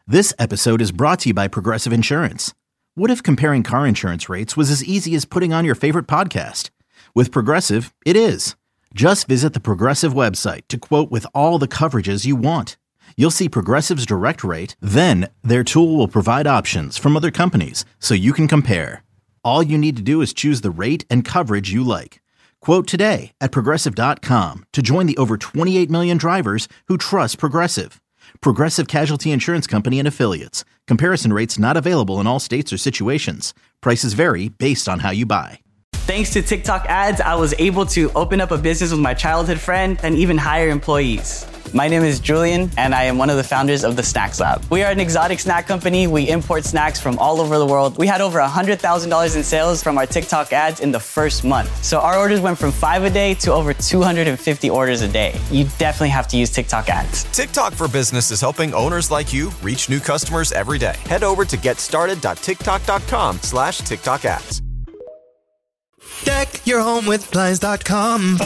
This episode is brought to you by Progressive Insurance. What if comparing car insurance rates was as easy as putting on your favorite podcast? With Progressive, it is. Just visit the Progressive website to quote with all the coverages you want. You'll see Progressive's direct rate, then their tool will provide options from other companies so you can compare. All you need to do is choose the rate and coverage you like. Quote today at Progressive.com to join the over 28 million drivers who trust Progressive. Progressive Casualty Insurance Company and Affiliates. Comparison rates not available in all states or situations. Prices vary based on how you buy. Thanks to TikTok ads, I was able to open up a business with my childhood friend and even hire employees. My name is Julian, and I am one of the founders of the Snacks Lab. We are an exotic snack company. We import snacks from all over the world. We had over $100,000 in sales from our TikTok ads in the first month. So our orders went from 5 a day to over 250 orders a day. You definitely have to use TikTok ads. TikTok for Business is helping owners like you reach new customers every day. Head over to getstarted.tiktok.com/TikTok ads. Deck your home with Blinds.com.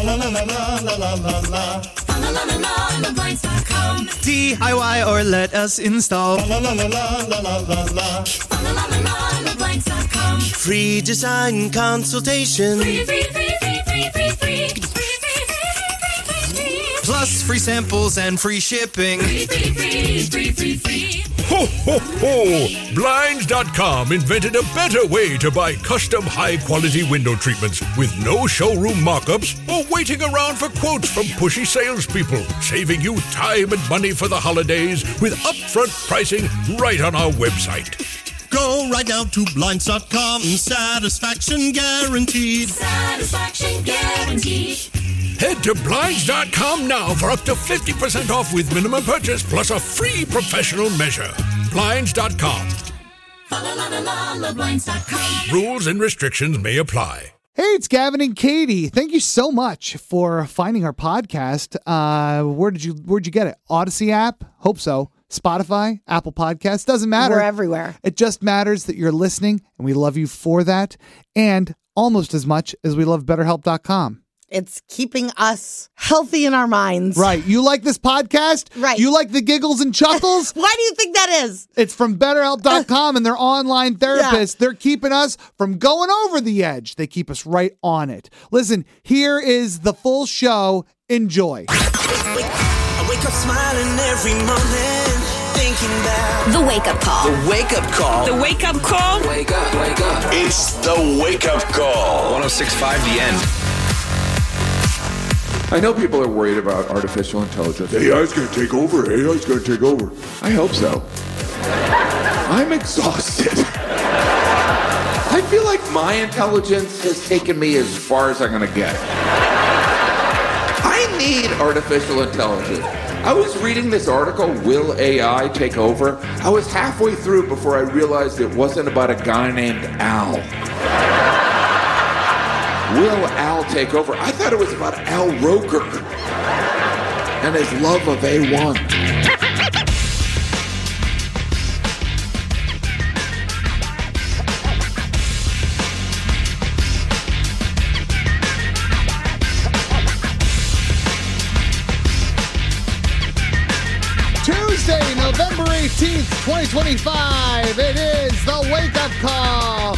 DIY or let us install. Free design consultation. Plus free samples and free shipping. Ho, ho, ho! Blinds.com invented a better way to buy custom high-quality window treatments with no showroom mock-ups or waiting around for quotes from pushy salespeople, saving you time and money for the holidays with upfront pricing right on our website. Go right now to Blinds.com. Satisfaction guaranteed. Satisfaction guaranteed. Head to Blinds.com now for up to 50% off with minimum purchase plus a free professional measure. Blinds.com. Rules and restrictions may apply. Hey, it's Gavin and Katie. Thank you so much for finding our podcast. Where'd you get it? Odyssey app? Hope so. Spotify, Apple Podcasts, doesn't matter. We're everywhere. It just matters that you're listening, and we love you for that. And almost as much as we love BetterHelp.com. It's keeping us healthy in our minds. Right. You like this podcast? Right. You like the giggles and chuckles? Why do you think that is? It's from BetterHelp.com and their online therapists. Yeah. They're keeping us from going over the edge. They keep us right on it. Listen, here is the full show. Enjoy. I wake up smiling every morning, thinking about the wake-up call. The wake-up call. The wake-up call. Wake up, wake up. It's the wake-up call. 106.5 The End. I know people are worried about artificial intelligence. AI's going to take over. AI's going to take over. I hope so. I'm exhausted. I feel like my intelligence has taken me as far as I'm going to get. I need artificial intelligence. I was reading this article, Will AI Take Over? I was halfway through before I realized it wasn't about a guy named Al. Will Al take over? I thought it was about Al Roker and his love of A1. Tuesday, November 18th, 2025. It is the wake-up call.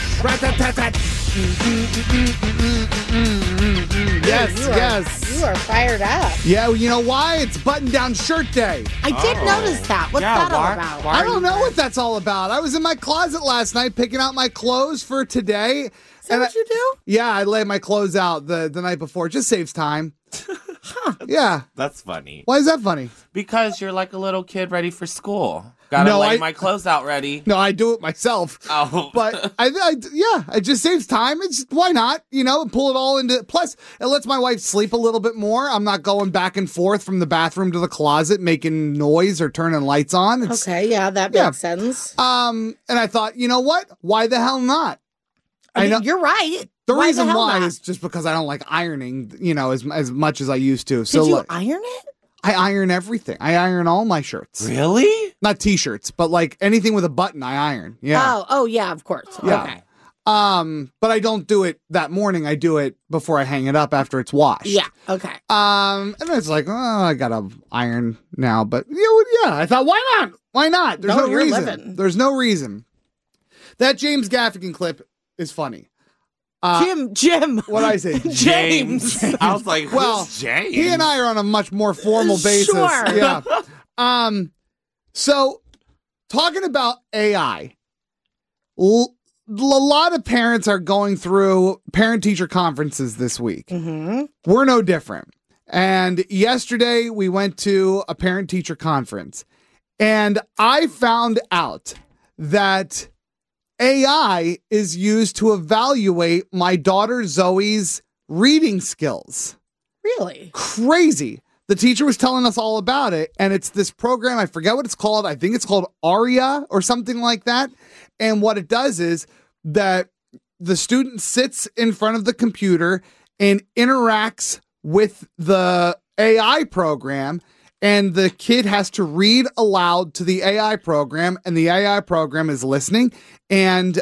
Yes. You are fired up. Yeah, you know why? It's button-down shirt day. I did notice that. What's that all about? I don't know what that's all about. I was in my closet last night picking out my clothes for today. Is that what you do? Yeah, I lay my clothes out the night before. It just saves time. Yeah. That's funny. Why is that funny? Because you're like a little kid ready for school. Gotta lay my clothes out ready. No, I do it myself. Oh. But it just saves time. It's why not? Pull it all into. Plus, it lets my wife sleep a little bit more. I'm not going back and forth from the bathroom to the closet, making noise or turning lights on. Okay, yeah, that makes sense. And I thought, you know what? Why the hell not? I know you're right. The reason why is just because I don't like ironing, as much as I used to. Did you iron it? I iron everything. I iron all my shirts. Really? Not t-shirts, but like anything with a button, I iron. Yeah. Oh yeah, of course. Yeah. Okay. But I don't do it that morning. I do it before I hang it up after it's washed. Yeah. Okay. And it's like, oh, I gotta iron now. But yeah, I thought, why not? Why not? There's no reason. Living. There's no reason. That James Gaffigan clip is funny. Jim. What did I say? James. I was like, who's James? He and I are on a much more formal basis. Sure. Yeah. So talking about AI, a lot of parents are going through parent-teacher conferences this week. Mm-hmm. We're no different. And yesterday we went to a parent-teacher conference, and I found out that AI is used to evaluate my daughter Zoe's reading skills. Really? Crazy. The teacher was telling us all about it, and it's this program. I forget what it's called. I think it's called Aria or something like that. And what it does is that the student sits in front of the computer and interacts with the AI program, and the kid has to read aloud to the AI program, and the AI program is listening and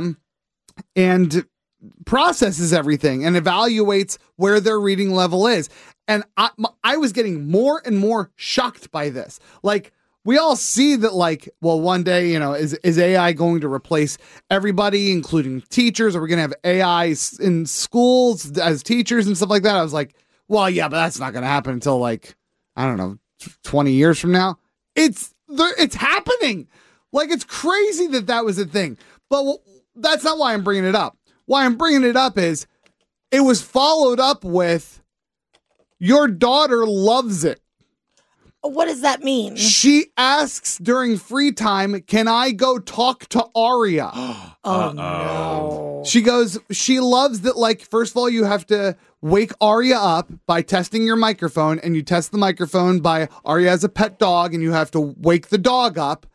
processes everything and evaluates where their reading level is. And I was getting more and more shocked by this. Like, we all see that, like, well, one day, is AI going to replace everybody, including teachers? Are we going to have AI in schools as teachers and stuff like that? I was like, well, yeah, but that's not going to happen until, like, I don't know, 20 years from now. It's happening. Like, it's crazy that was a thing. But that's not why I'm bringing it up. Why I'm bringing it up is it was followed up with, your daughter loves it. What does that mean? She asks during free time, can I go talk to Aria? Oh, no. She goes, she loves that, like, first of all, you have to wake Aria up by testing your microphone, and you test the microphone by Aria has a pet dog, and you have to wake the dog up.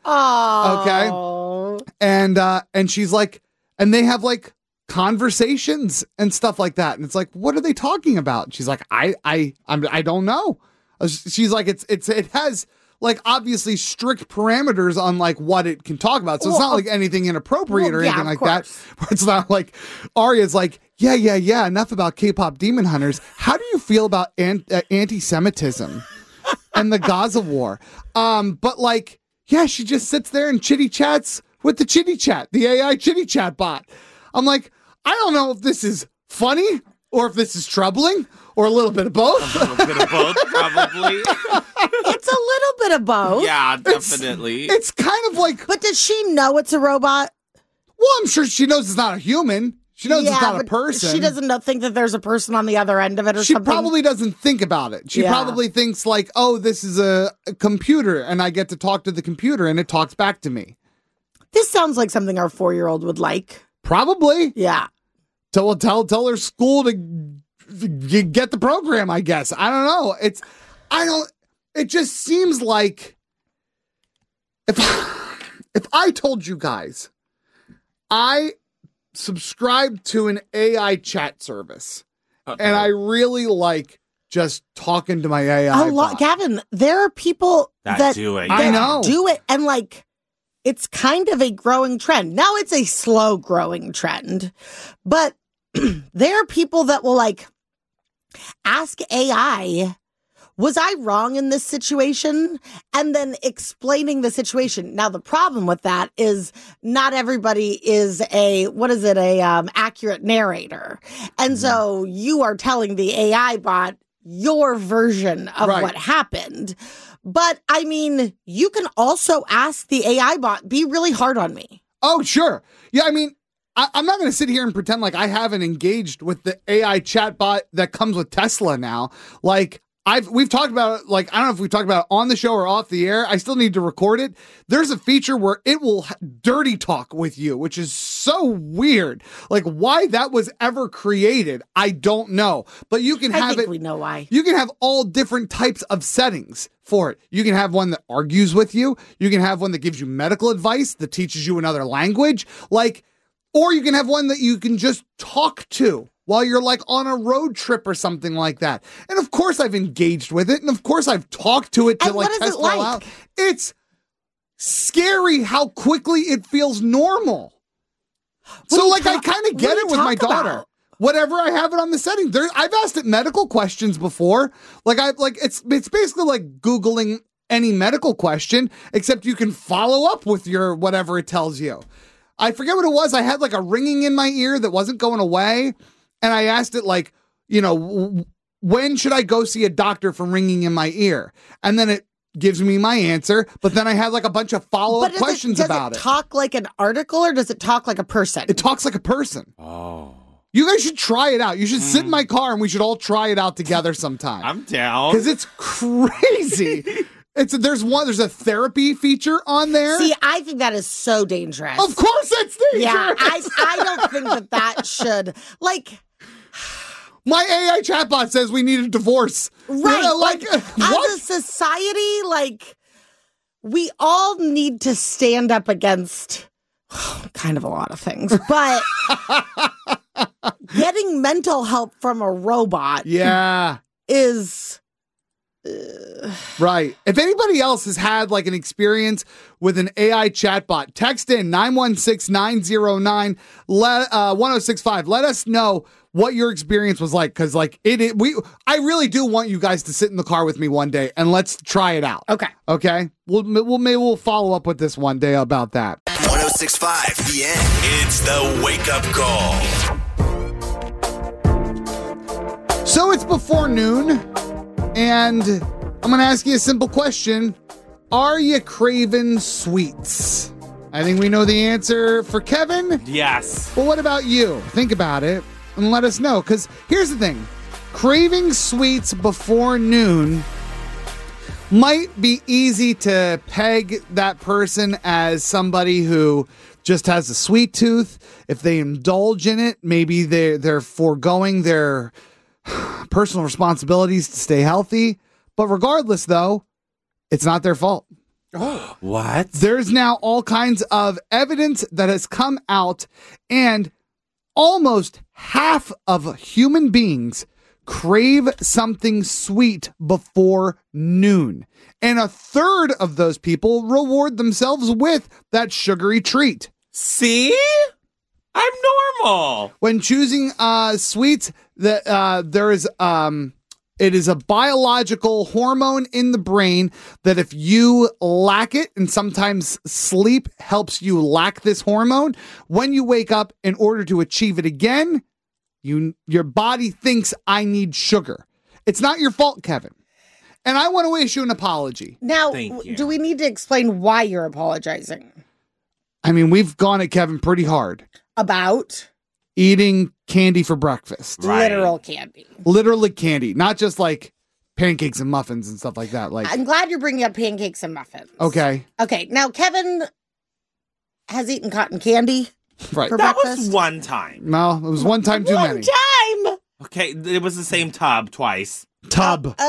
Oh. Okay? And she's like, and they have, like, conversations and stuff like that. And it's like, what are they talking about? She's like, I don't know. She's like, it has, like, obviously strict parameters on, like, what it can talk about. So it's not like anything inappropriate or anything like that. It's not like Aria's like, yeah, enough about K-pop Demon Hunters. How do you feel about anti-Semitism and the Gaza war? But, like, yeah, she just sits there and chitty chats with the chitty chat, the AI chitty chat bot. I'm like, I don't know if this is funny or if this is troubling or a little bit of both. A little bit of both, probably. It's a little bit of both. Yeah, definitely. It's kind of like... But does she know it's a robot? Well, I'm sure she knows it's not a human. She knows it's not a person. She doesn't think that there's a person on the other end of it or something? She probably doesn't think about it. She probably thinks, like, oh, this is a computer, and I get to talk to the computer, and it talks back to me. This sounds like something our 4-year-old would like. Probably. Yeah. Tell her school to get the program, I guess. I don't know. It just seems like if I told you guys I subscribe to an AI chat service and I really like just talking to my AI bot. Gavin, there are people that do it. I know. Do it, and, like, it's kind of a growing trend. Now it's a slow growing trend, but there are people that will, like, ask AI, was I wrong in this situation? And then explaining the situation. Now, the problem with that is not everybody is accurate narrator. And so you are telling the AI bot your version of what happened. But, I mean, you can also ask the AI bot, be really hard on me. Oh, sure. Yeah, I mean, I'm not going to sit here and pretend like I haven't engaged with the AI chatbot that comes with Tesla now. Like, we've talked about it, like, I don't know if we talked about it on the show or off the air. I still need to record it. There's a feature where it will dirty talk with you, which is so weird. Like, why that was ever created, I don't know. But you can have we know why. You can have all different types of settings for it. You can have one that argues with you. You can have one that gives you medical advice, that teaches you another language. Like, or you can have one that you can just talk to while you're, like, on a road trip or something like that. And of course I've engaged with it. And of course I've talked to it to, like, test it all out. It's scary how quickly it feels normal. So like I kind of get it with my daughter. About? Whatever I have it on the setting. I've asked it medical questions before. It's basically like Googling any medical question, except you can follow up with your whatever it tells you. I forget what it was. I had like a ringing in my ear that wasn't going away. And I asked it like, when should I go see a doctor for ringing in my ear? And then it gives me my answer. But then I had like a bunch of follow-up questions about it. Does it talk like an article or does it talk like a person? It talks like a person. Oh. You guys should try it out. You should sit in my car and we should all try it out together sometime. I'm down. Because it's crazy. There's a therapy feature on there. See, I think that is so dangerous. Of course it's dangerous. Yeah, I don't think that should, like... My AI chatbot says we need a divorce. Right. As a society, like, we all need to stand up against kind of a lot of things, but getting mental help from a robot is... Right. If anybody else has had like an experience with an AI chatbot, text in 916-909-1065. Let us know what your experience was like, because like I really do want you guys to sit in the car with me one day and let's try it out. Okay. We'll follow up with this one day about that. 106.5 The End. It's the wake up call. So it's before noon. And I'm going to ask you a simple question. Are you craving sweets? I think we know the answer for Kevin. Yes. But what about you? Think about it and let us know. Because here's the thing. Craving sweets before noon might be easy to peg that person as somebody who just has a sweet tooth. If they indulge in it, maybe they're foregoing their personal responsibilities to stay healthy. But regardless, though, it's not their fault. Oh, what? There's now all kinds of evidence that has come out, and almost half of human beings crave something sweet before noon. And a third of those people reward themselves with that sugary treat. See? I'm normal. When choosing sweets, it is a biological hormone in the brain that if you lack it, and sometimes sleep helps you lack this hormone, when you wake up, in order to achieve it again, your body thinks I need sugar. It's not your fault, Kevin. And I want to issue an apology. Now, do we need to explain why you're apologizing? I mean, we've gone at Kevin pretty hard. About? Eating candy for breakfast. Right. Literal candy. Literally candy. Not just like pancakes and muffins and stuff like that. Like, I'm glad you're bringing up pancakes and muffins. Okay. Okay. Now, Kevin has eaten cotton candy right. for that breakfast. was one time. No, it was one time too many. One time! Okay, it was the same tub twice. Tub. Okay.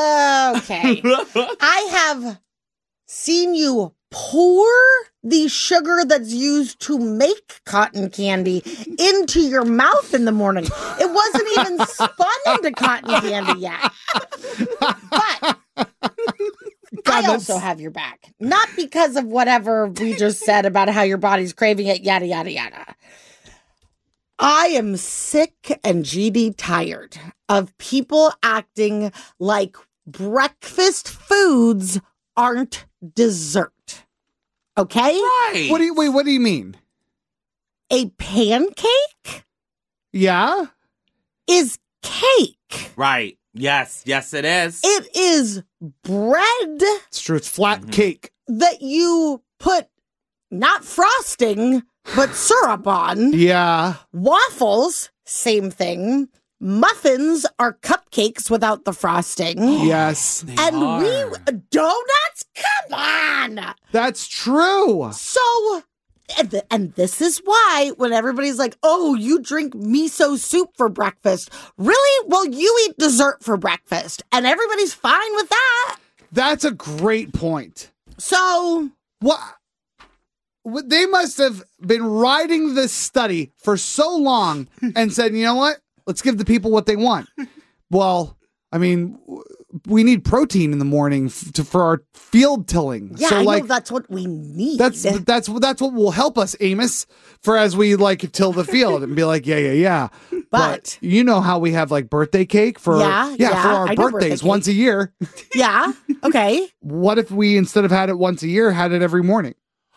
I have seen you pour the sugar that's used to make cotton candy into your mouth in the morning. It wasn't even spun into cotton candy yet. But I also have your back. Not because of whatever we just said about how your body's craving it, yada, yada, yada. I am sick and GD tired of people acting like breakfast foods aren't dessert. Okay? Right. What do you mean? A pancake? Yeah? Is cake. Right. Yes, it is. It is bread. It's true. It's flat cake. That you put not frosting, but syrup on. Yeah. Waffles, same thing. Muffins are cupcakes without the frosting. Yes. Donuts? Come on. That's true. So, and this is why when everybody's like, oh, you drink miso soup for breakfast. Really? Well, you eat dessert for breakfast. And everybody's fine with that. That's a great point. So. What? They must have been writing this study for so long and said, you know what? Let's give the people what they want. Well, I mean, we need protein in the morning for our field tilling. Yeah, so, I like, know that's what we need. That's what will help us, Amos, for as we like till the field and be like, yeah. But you know how we have like birthday cake for for our birthdays once a year. Yeah. Okay. What if we, instead of had it once a year, had it every morning?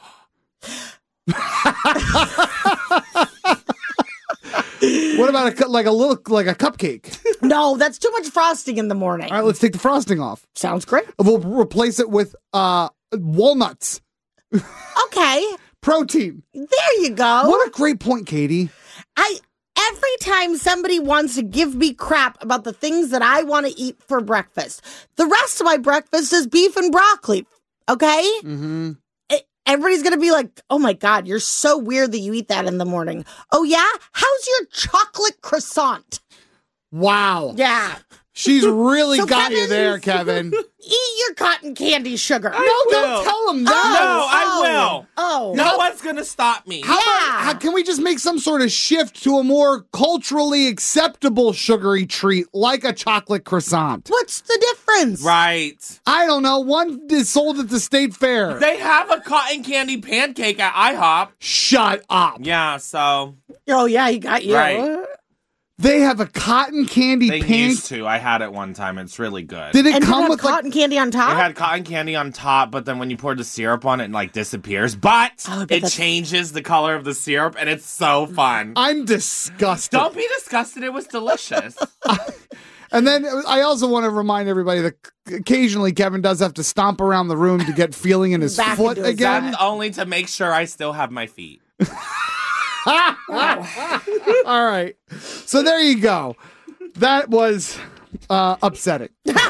What about a cupcake? No, that's too much frosting in the morning. All right, let's take the frosting off. Sounds great. We'll replace it with walnuts. Okay. Protein. There you go. What a great point, Katie. Every time somebody wants to give me crap about the things that I want to eat for breakfast, the rest of my breakfast is beef and broccoli. Okay? Mm-hmm. Everybody's going to be like, oh my God, you're so weird that you eat that in the morning. Oh yeah? How's your chocolate croissant? Wow. Yeah. She's really got you there, Kevin. Eat your cotton candy sugar. Don't tell him that. No, I will. Oh. No one's going to stop me. How can we just make some sort of shift to a more culturally acceptable sugary treat like a chocolate croissant? What's the difference? Right. I don't know. One is sold at the state fair. They have a cotton candy pancake at IHOP. Shut up. Yeah, so. Oh, yeah, he got you. Right. They have a cotton candy They used to. I had it one time. It's really good. Did it come with cotton candy on top? It had cotton candy on top, but then when you pour the syrup on it, it like disappears. But it changes the color of the syrup, and it's so fun. I'm disgusted. Don't be disgusted. It was delicious. And then I also want to remind everybody that occasionally Kevin does have to stomp around the room to get feeling in his foot again. That's only to make sure I still have my feet. All right. So there you go. That was upsetting.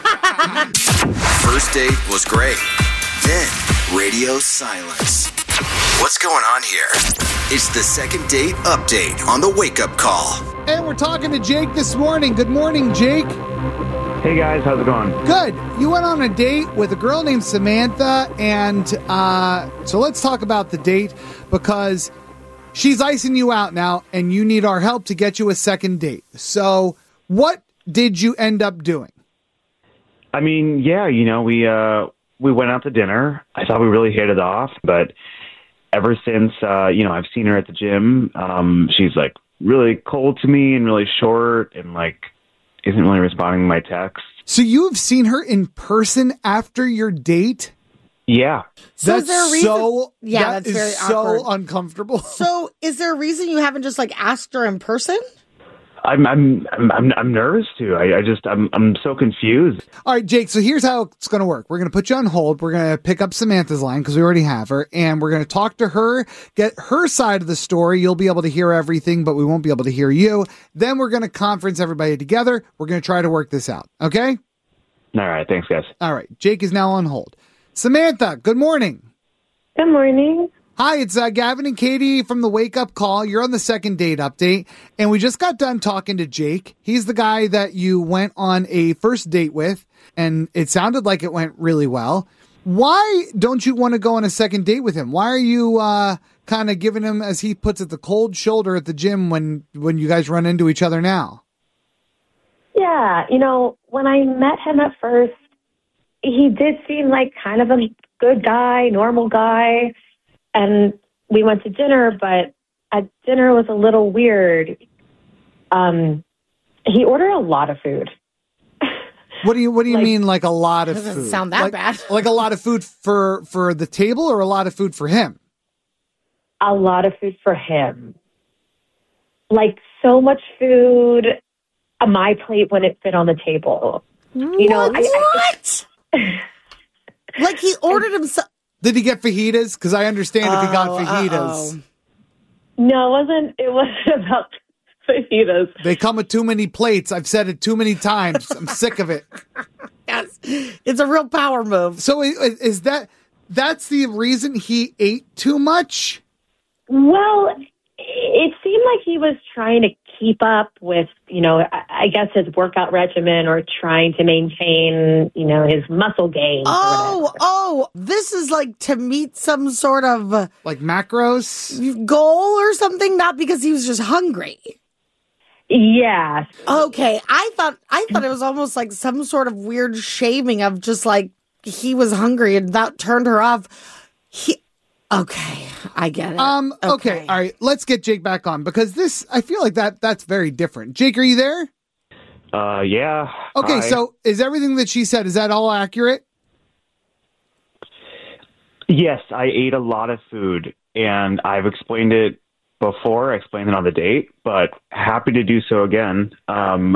First date was great. Then radio silence. What's going on here? It's the second date update on the Wake Up Call. And we're talking to Jake this morning. Good morning, Jake. Hey guys, how's it going? Good. You went on a date with a girl named Samantha, and so let's talk about the date because she's icing you out now, and you need our help to get you a second date. So what did you end up doing? I mean, yeah, we went out to dinner. I thought we really hit it off, but ever since, I've seen her at the gym, she's like really cold to me and really short and like isn't really responding to my texts. So you've seen her in person after your date? Yeah. So is there a reason? That's very awkward. So uncomfortable. So is there a reason you haven't just like asked her in person? I'm nervous too. I'm so confused. All right, Jake. So here's how it's going to work. We're going to put you on hold. We're going to pick up Samantha's line because we already have her, and we're going to talk to her, get her side of the story. You'll be able to hear everything, but we won't be able to hear you. Then we're going to conference everybody together. We're going to try to work this out. Okay? All right. Thanks, guys. All right. Jake is now on hold. Samantha, good morning. Good morning. Hi, it's Gavin and Katie from the Wake Up Call. You're on the second date update, and we just got done talking to Jake. He's the guy that you went on a first date with, and it sounded like it went really well. Why don't you want to go on a second date with him? Why are you kind of giving him, as he puts it, the cold shoulder at the gym when you guys run into each other now? Yeah, when I met him at first, he did seem like kind of a good guy, normal guy. And we went to dinner, but at dinner was a little weird. He ordered a lot of food. What do you mean, like a lot of food? Doesn't sound that bad. Like a lot of food for the table, or a lot of food for him? A lot of food for him. Like so much food. My plate wouldn't fit on the table. What? Like he ordered himself. Did he get fajitas? Because I understand if he got fajitas. No, it wasn't about fajitas. They come with too many plates. I've said it too many times. I'm sick of it. Yes, it's a real power move. So is that's the reason he ate too much? Well, it seemed like he was trying to keep up with, I guess his workout regimen or trying to maintain, his muscle gain. Oh, this is like to meet some sort of like macros goal or something, not because he was just hungry. Yeah. Okay. I thought it was almost like some sort of weird shaming of just like he was hungry and that turned her off. Okay, I get it. Okay. All right. Let's get Jake back on because I feel like that's very different. Jake, are you there? Yeah. Okay. Hi. So is everything that she said, is that all accurate? Yes, I ate a lot of food, and I've explained it before. I explained it on the date, but happy to do so again. I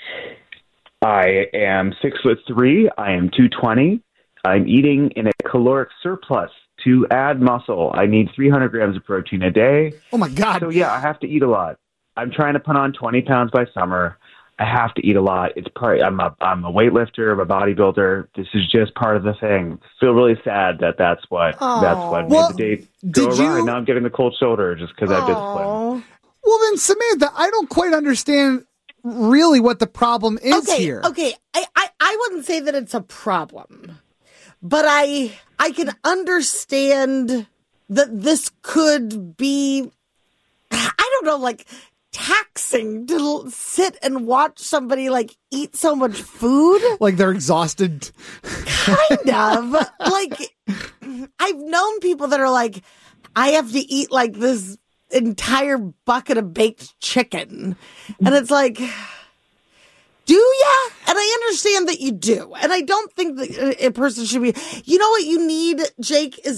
am 6'3". I am 220. I'm eating in a caloric surplus to add muscle. I need 300 grams of protein a day. Oh my God. So yeah, I have to eat a lot. I'm trying to put on 20 pounds by summer. I have to eat a lot. It's part. I'm a weightlifter. I'm a bodybuilder. This is just part of the thing. I feel really sad that's what made the date go awry. Now I'm getting the cold shoulder just because I disciplined. Well then, Samantha, I don't quite understand really what the problem is here. Okay, I wouldn't say that it's a problem, but I can understand that this could be, I don't know, like taxing to sit and watch somebody like eat so much food. Like they're exhausted. Kind of. Like I've known people that are like, I have to eat like this entire bucket of baked chicken. And it's like, do ya? And I understand that you do. And I don't think that a person should be, you know what you need, Jake, is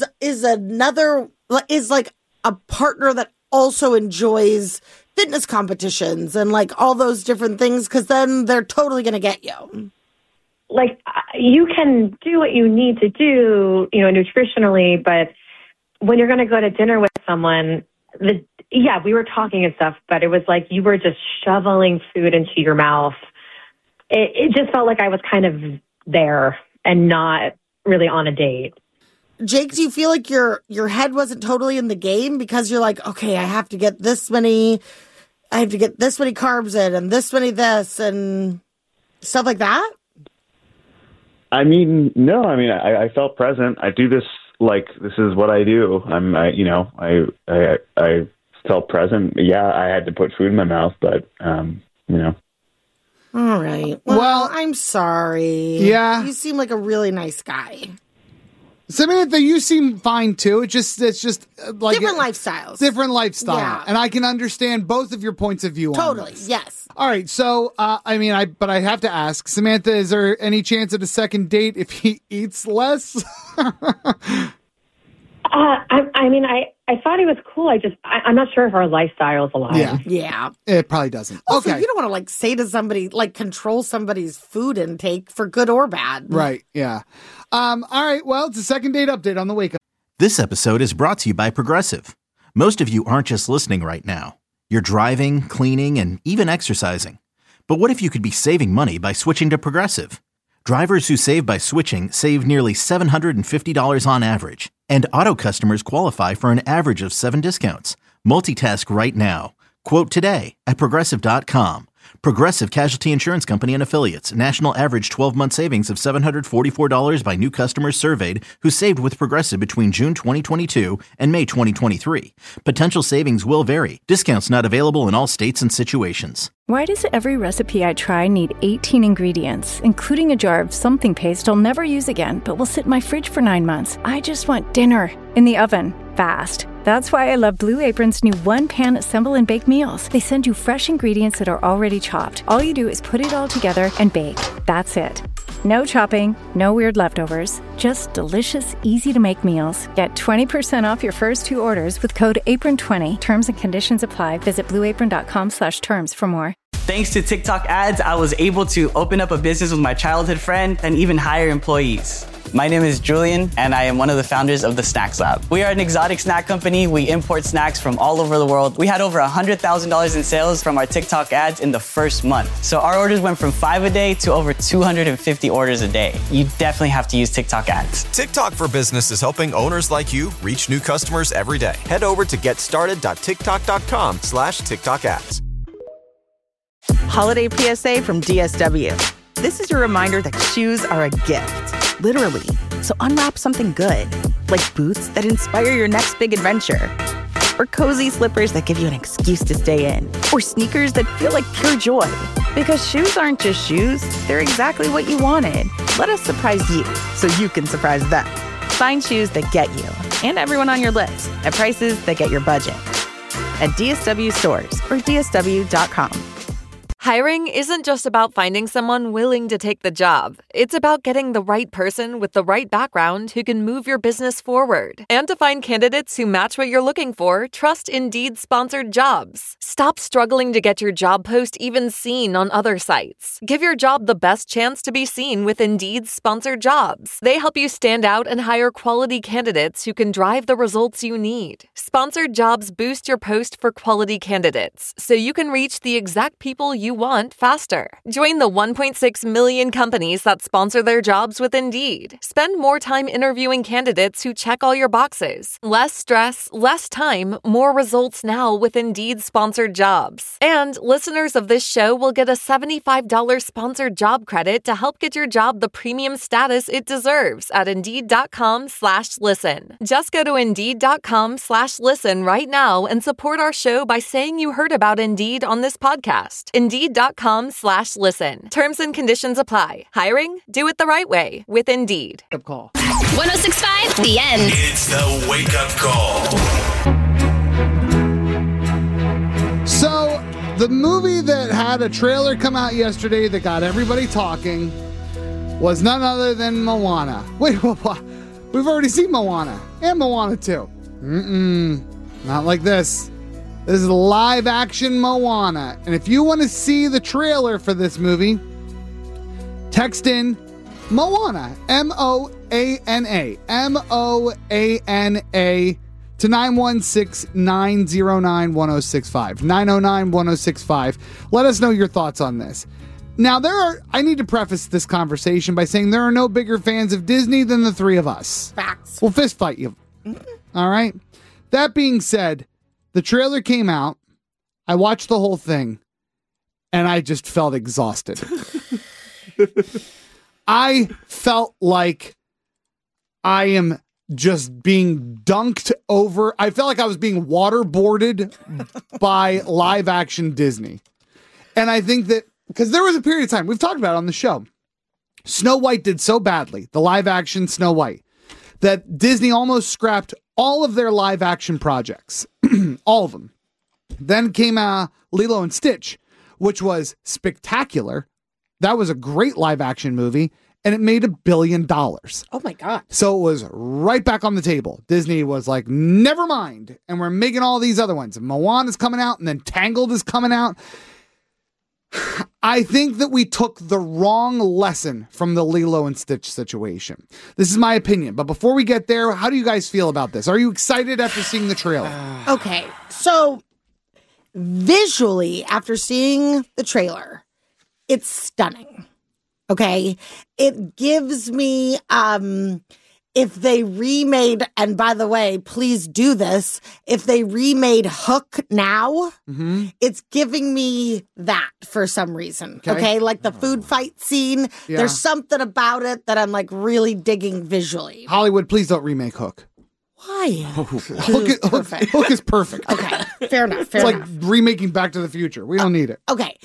like a partner that also enjoys fitness competitions and like all those different things, because then they're totally going to get you. Like, you can do what you need to do, nutritionally, but when you're going to go to dinner with someone, we were talking and stuff, but it was like you were just shoveling food into your mouth. It just felt like I was kind of there and not really on a date. Jake, do you feel like your head wasn't totally in the game because you're like, okay, I have to get this many carbs in and this many this and stuff like that? I mean, no. I mean, I felt present. I do this like this is what I do. I felt present. Yeah, I had to put food in my mouth, but All right. Well, I'm sorry. Yeah. You seem like a really nice guy. Samantha, you seem fine too. It's just like different lifestyles. Different lifestyle. Yeah. And I can understand both of your points of view on this. Yes. All right. So, but I have to ask, Samantha, is there any chance at a second date if he eats less? I thought he was cool. I'm not sure if our lifestyles align. Yeah. It probably doesn't. Also, okay. you don't want to like say to somebody, like control somebody's food intake for good or bad. Right. Yeah. All right. Well, it's a second date update on the Wake Up. This episode is brought to you by Progressive. Most of you aren't just listening right now. You're driving, cleaning, and even exercising. But what if you could be saving money by switching to Progressive? Drivers who save by switching save nearly $750 on average. And auto customers qualify for an average of 7 discounts. Multitask right now. Quote today at Progressive.com. Progressive Casualty Insurance Company and Affiliates. National average 12-month savings of $744 by new customers surveyed who saved with Progressive between June 2022 and May 2023. Potential savings will vary. Discounts not available in all states and situations. Why does every recipe I try need 18 ingredients, including a jar of something paste I'll never use again, but will sit in my fridge for 9 months? I just want dinner in the oven, fast. That's why I love Blue Apron's new one-pan assemble and bake meals. They send you fresh ingredients that are already chopped. All you do is put it all together and bake. That's it. No chopping, no weird leftovers, just delicious, easy-to-make meals. Get 20% off your first 2 orders with code APRON20. Terms and conditions apply. Visit blueapron.com/terms for more. Thanks to TikTok ads, I was able to open up a business with my childhood friend and even hire employees. My name is Julian, and I am one of the founders of the Snacks Lab. We are an exotic snack company. We import snacks from all over the world. We had over $100,000 in sales from our TikTok ads in the first month. So our orders went from 5 a day to over 250 orders a day. You definitely have to use TikTok ads. TikTok for Business is helping owners like you reach new customers every day. Head over to getstarted.tiktok.com/TikTok ads. Holiday PSA from DSW. This is your reminder that shoes are a gift, literally. So unwrap something good, like boots that inspire your next big adventure. or cozy slippers that give you an excuse to stay in, or sneakers that feel like pure joy. Because shoes aren't just shoes, they're exactly what you wanted. Let us surprise you so you can surprise them. Find shoes that get you and everyone on your list at prices that get your budget. At DSW stores or DSW.com. Hiring isn't just about finding someone willing to take the job. It's about getting the right person with the right background who can move your business forward. And to find candidates who match what you're looking for, trust Indeed sponsored jobs. Stop struggling to get your job post even seen on other sites. Give your job the best chance to be seen with Indeed sponsored jobs. They help you stand out and hire quality candidates who can drive the results you need. Sponsored jobs boost your post for quality candidates, so you can reach the exact people you want faster. Join the 1.6 million companies that sponsor their jobs with Indeed. Spend more time interviewing candidates who check all your boxes. Less stress, less time, more results now with Indeed sponsored jobs. And listeners of this show will get a $75 sponsored job credit to help get your job the premium status it deserves at Indeed.com/listen. Just go to Indeed.com/listen right now and support our show by saying you heard about Indeed on this podcast. Indeed.com/listen. Terms and conditions apply. Hiring? Do it the right way with Indeed. Up call. 106.5, The End. It's the Wake Up Call. So, the movie that had a trailer come out yesterday that got everybody talking was none other than Moana. Wait, what? We've already seen Moana and Moana 2. Not like this. This is live action Moana. And if you want to see the trailer for this movie, text in Moana, M-O-A-N-A, M-O-A-N-A to 916-909-1065, 909-1065. Let us know your thoughts on this. Now, I need to preface this conversation by saying there are no bigger fans of Disney than the three of us. Facts. We'll fist fight you. All right? That being said, the trailer came out, I watched the whole thing, and I just felt exhausted. I felt like I am just being dunked over. I felt like I was being waterboarded by live action Disney. And I think that, because there was a period of time, we've talked about it on the show, Snow White did so badly, the live action Snow White, that Disney almost scrapped all of their live action projects. All of them. Then came Lilo and Stitch, which was spectacular. That was a great live action movie, and it made $1 billion. Oh my God. So it was right back on the table. Disney was like, never mind. And we're making all these other ones. Moana's coming out, and then Tangled is coming out. I think that we took the wrong lesson from the Lilo and Stitch situation. This is my opinion. But before we get there, how do you guys feel about this? Are you excited after seeing the trailer? Okay, so visually, after seeing the trailer, it's stunning. Okay, it gives me, if they remade, and by the way, please do this, if they remade Hook now, it's giving me that for some reason. Okay? Like the food fight scene, there's something about it that I'm like really digging visually. Hollywood, please don't remake Hook. Why? Hook is perfect. Okay, fair enough. It's like remaking Back to the Future. We don't need it. Okay.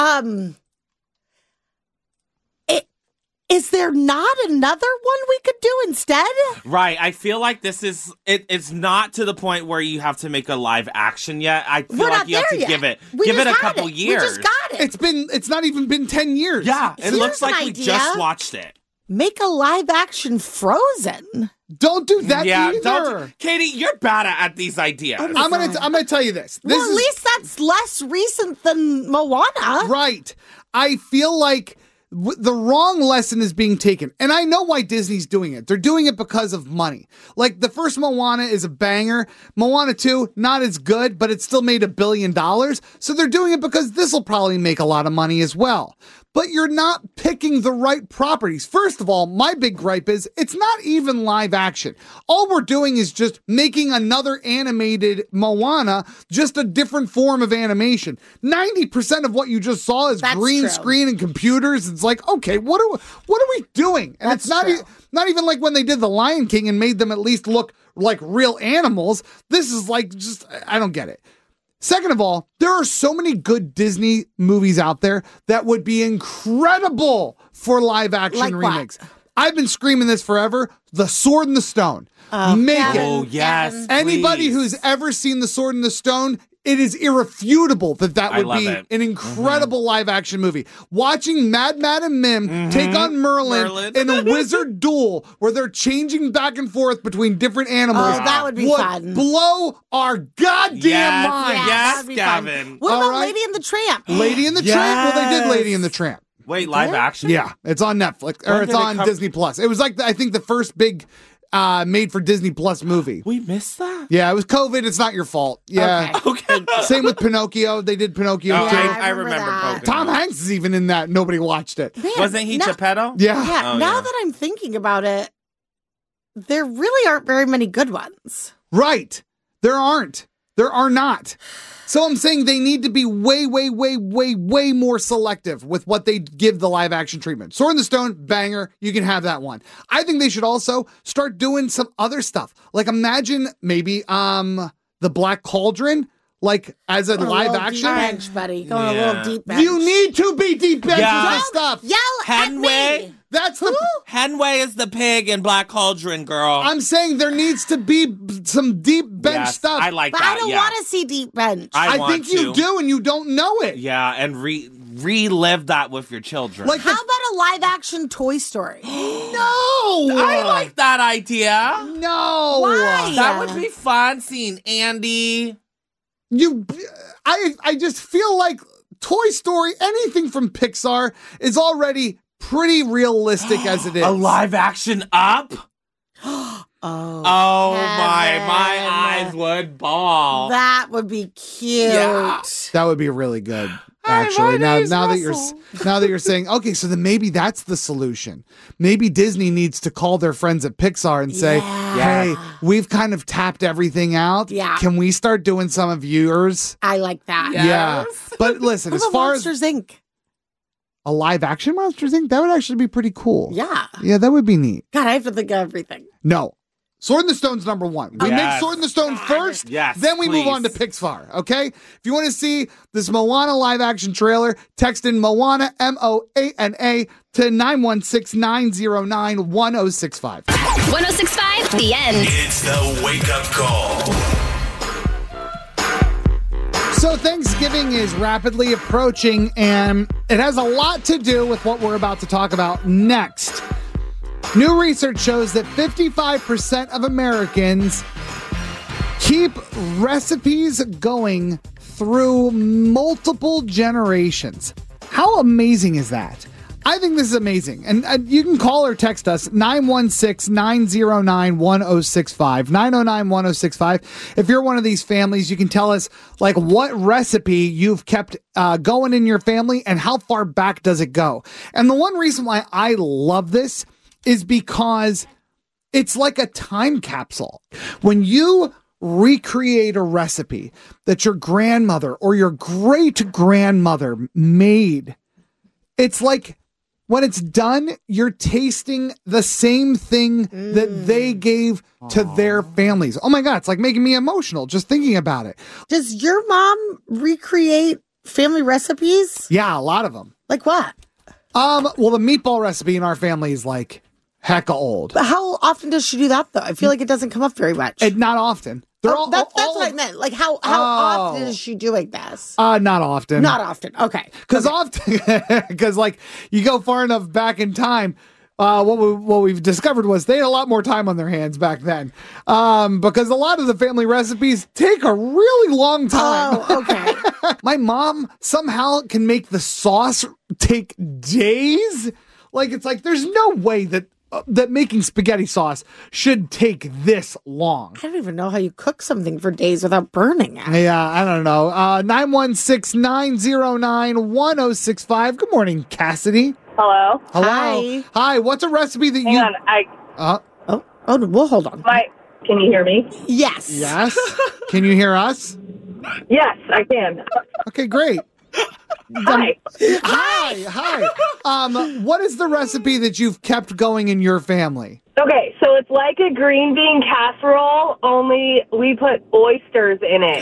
Is there not another one we could do instead? Right. I feel like this is it's not to the point where you have to make a live action yet. I feel like you have to give it a couple years. We just got it. It's not even been 10 years. Yeah. It looks like we just watched it. Make a live action Frozen. Don't do that either. Don't, Katie, you're bad at these ideas. I'm gonna tell you this. Well, at least that's less recent than Moana. Right. I feel like the wrong lesson is being taken. And I know why Disney's doing it. They're doing it because of money. Like, the first Moana is a banger. Moana 2, not as good, but it still made $1 billion. So they're doing it because this will probably make a lot of money as well. But you're not picking the right properties. First of all, my big gripe is it's not even live action. All we're doing is just making another animated Moana, just a different form of animation. 90% of what you just saw is green screen and computers It's like, okay, what are we doing? And it's not even like when they did The Lion King and made them at least look like real animals. This is like just, I don't get it. Second of all, there are so many good Disney movies out there that would be incredible for live action remakes. I've been screaming this forever. The Sword and the Stone. Make it. Oh, yes. Anybody who's ever seen The Sword and the Stone, it is irrefutable that would be an incredible live action movie. Watching Mad Madam Mim take on Merlin in a wizard duel where they're changing back and forth between different animals. Oh, that would be fun. Blow our goddamn minds. Yes, Gavin. What about Lady and the Tramp? Lady and the Tramp? Well, they did Lady and the Tramp. Wait, live action? Yeah, it's on Netflix, or it's on Disney Plus. It was like, I think, the first big made for Disney Plus movie. We missed that? Yeah, it was COVID. It's not your fault. Yeah. Okay. Same with Pinocchio. They did Pinocchio too. I remember Pinocchio. Tom Hanks is even in that. Nobody watched it. Man, Wasn't he Geppetto? Yeah. Yeah, now that I'm thinking about it, there really aren't very many good ones. Right. There aren't. There are not. So I'm saying they need to be way, way, way, way, way more selective with what they give the live action treatment. Sword in the Stone, banger. You can have that one. I think they should also start doing some other stuff. Like imagine maybe The Black Cauldron, like as a live action. Deep bench, buddy. Going a little deep bench. You need to be deep bench with this stuff. Yell at me. That's the Henway is the pig in Black Cauldron, girl. I'm saying there needs to be some deep bench stuff. I like But that. I don't want to see deep bench. I want think you to. do, and you don't know it. Yeah, and relive that with your children. Like How about a live action Toy Story? No, I like that idea. No, Why? That would be fun seeing Andy. I just feel like Toy Story, anything from Pixar, is already pretty realistic as it is. A live action Up? Oh, my eyes would bawl. That would be cute. Yeah. That would be really good. Actually, now that you're saying, okay, so then maybe that's the solution. Maybe Disney needs to call their friends at Pixar and say, hey, we've kind of tapped everything out. Yeah. Can we start doing some of yours? I like that. Yeah. But listen, as far Monsters, Inc. a live action Monsters Inc., that would actually be pretty cool. Yeah. Yeah, that would be neat. God, I have to think of everything. No. Sword in the Stone's number one. We make Sword in the Stone first, then we move on to Pixar, okay? If you want to see this Moana live action trailer, text in Moana, Moana, to 916-909-1065. 1065, The End. It's the Wake Up Call. So Thanksgiving is rapidly approaching, and it has a lot to do with what we're about to talk about next. New research shows that 55% of Americans keep recipes going through multiple generations. How amazing is that? I think this is amazing. And you can call or text us 916-909-1065, 909-1065. If you're one of these families, you can tell us like what recipe you've kept going in your family and how far back does it go. And the one reason why I love this is because it's like a time capsule. When you recreate a recipe that your grandmother or your great-grandmother made, it's like when it's done, you're tasting the same thing that they gave to their families. Oh my God, it's like making me emotional just thinking about it. Does your mom recreate family recipes? Yeah, a lot of them. Like what? Well, the meatball recipe in our family is like hecka old. But how often does she do that, though? I feel like it doesn't come up very much. Not often. That's what I meant. Like, how often is she doing this? Not often. Not often. Okay. Because like you go far enough back in time, what we've discovered was they had a lot more time on their hands back then. Because a lot of the family recipes take a really long time. Oh, okay. My mom somehow can make the sauce take days. Like it's like there's no way that making spaghetti sauce should take this long. I don't even know how you cook something for days without burning it. Yeah, I don't know. 916-909-1065. Good morning, Cassidy. Hello. Hello. Hi. What's a recipe that Hang on, well, hold on. Can you hear me? Yes. Yes. Can you hear us? Yes, I can. Okay, great. Hi. Hi. What is the recipe that you've kept going in your family? Okay, so it's like a green bean casserole, only we put oysters in it.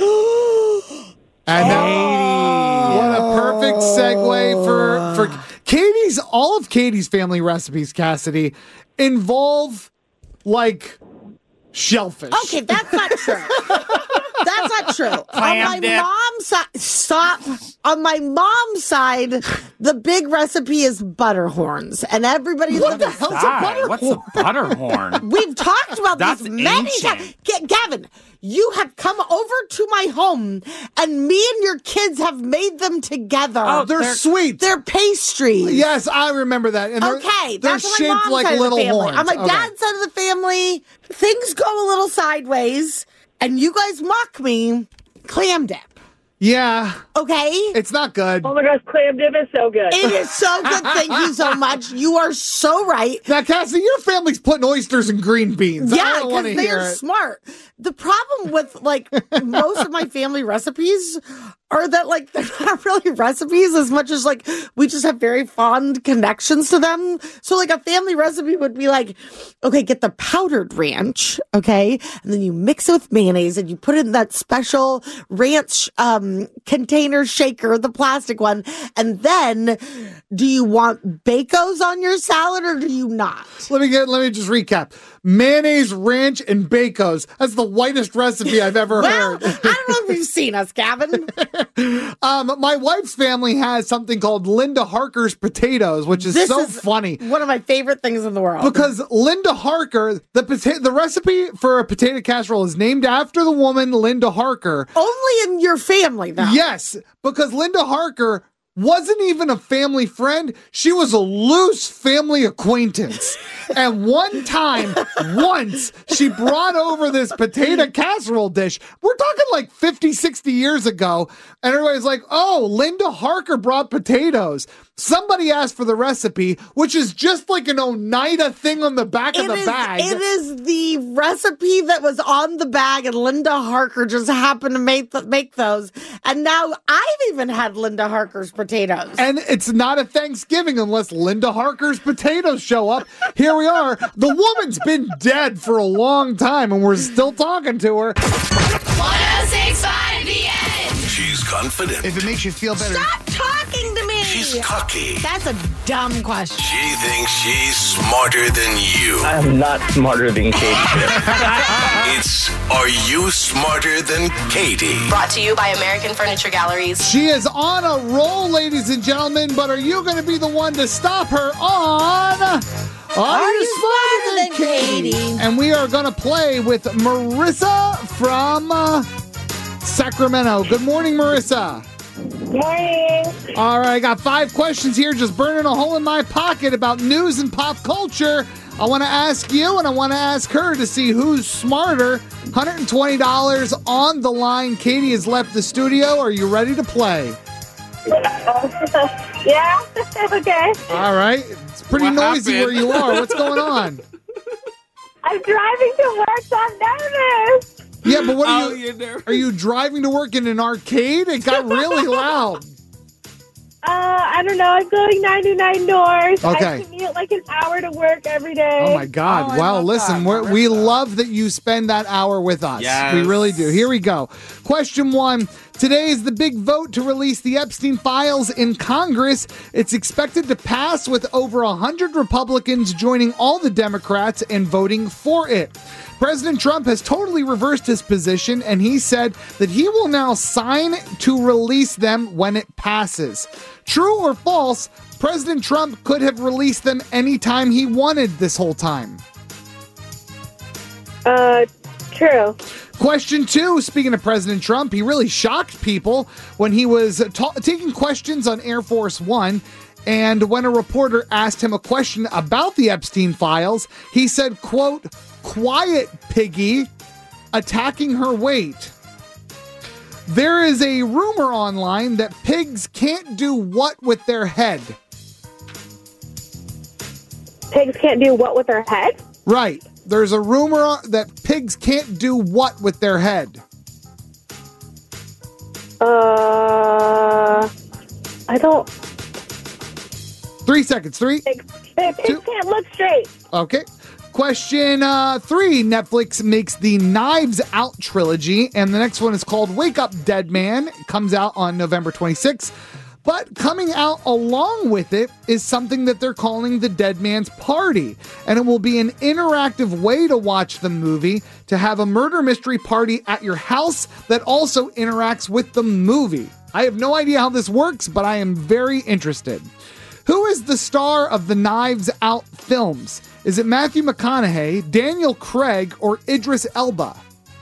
And what a perfect segue for Katie's. All of Katie's family recipes, Cassidy, involve like shellfish. Okay, that's not true. That's not true. On my mom's side, stop. On my mom's side, the big recipe is butterhorns, and everybody. What the hell's a butterhorn? What's a butterhorn? We've talked about That's this many ancient. times. Gavin, you have come over to my home, and me and your kids have made them together. Oh, they're sweet. They're pastries. Yes, I remember that. And they're that's on my shaped mom's like side of the little family. horns. On my Okay. dad's side of the family, things go a little sideways, and you guys mock me. Clam dip. Yeah. Okay? It's not good. Oh my gosh, clam dip is so good. It is so good. Thank you so much. You are so right. Now, Cassie, your family's putting oysters and green beans. I Yeah, don't want because to hear they're it. smart. The problem with like most of my family recipes are that like they're not really recipes as much as like we just have very fond connections to them. So like a family recipe would be like, okay, get the powdered ranch, okay, and then you mix it with mayonnaise and you put it in that special ranch container shaker, the plastic one, and then do you want Bacos on your salad or do you not? Let me just recap. Mayonnaise, ranch, and Bacos. That's the whitest recipe I've ever heard. I don't know if you've seen us, Gavin. My wife's family has something called Linda Harker's potatoes, which is funny. One of my favorite things in the world. Because Linda Harker, the recipe for a potato casserole is named after the woman Linda Harker. Only in your family, though. Yes, because Linda Harker wasn't even a family friend. She was a loose family acquaintance. And once, she brought over this potato casserole dish. We're talking like 50, 60 years ago. And everybody's like, oh, Linda Harker brought potatoes. Somebody asked for the recipe, which is just like an Oneida thing on the back of the bag. It is the recipe that was on the bag, and Linda Harker just happened to make those. And now I've even had Linda Harker's potatoes. And it's not a Thanksgiving unless Linda Harker's potatoes show up. Here we are. The woman's been dead for a long time, and we're still talking to her. 1065 The End. She's confident. If it makes you feel better. Stop talking to me. She's cocky. That's a dumb question. She thinks she's smarter than you. I'm not smarter than Katie. It's Are You Smarter Than Katie? Brought to you by American Furniture Galleries. She is on a roll, ladies and gentlemen, but are you going to be the one to stop her on Are You Smarter Than Katie? And we are going to play with Marissa from Sacramento. Good morning, Marissa. Morning. All right, I got 5 questions here, just burning a hole in my pocket about news and pop culture. I want to ask you and I want to ask her to see who's smarter. $120 on the line. Katie has left the studio. Are you ready to play? Yeah, okay. All right. It's pretty noisy where you are. What's going on? I'm driving to work, so I'm nervous. Yeah, but what are you driving to work in an arcade? It got really loud. I don't know. I'm going 99 North. Okay. I commute like an hour to work every day. Oh, my God. Well, listen, we love that you spend that hour with us. Yes. We really do. Here we go. Question 1. Today is the big vote to release the Epstein files in Congress. It's expected to pass with over 100 Republicans joining all the Democrats and voting for it. President Trump has totally reversed his position, and he said that he will now sign to release them when it passes. True or false, President Trump could have released them anytime he wanted this whole time. True. Question 2, speaking of President Trump, he really shocked people when he was taking questions on Air Force One. And when a reporter asked him a question about the Epstein files, he said, quote, "Quiet, piggy," attacking her weight. There is a rumor online that pigs can't do what with their head? Pigs can't do what with their head? Right. There's a rumor that pigs can't do what with their head? I I don't. 3 seconds. 3. It can't look straight. Okay. Question 3. Netflix makes the Knives Out trilogy, and the next one is called Wake Up Dead Man. It comes out on November 26th. But coming out along with it is something that they're calling the Dead Man's Party. And it will be an interactive way to watch the movie, to have a murder mystery party at your house that also interacts with the movie. I have no idea how this works, but I am very interested. Who is the star of the Knives Out films? Is it Matthew McConaughey, Daniel Craig, or Idris Elba?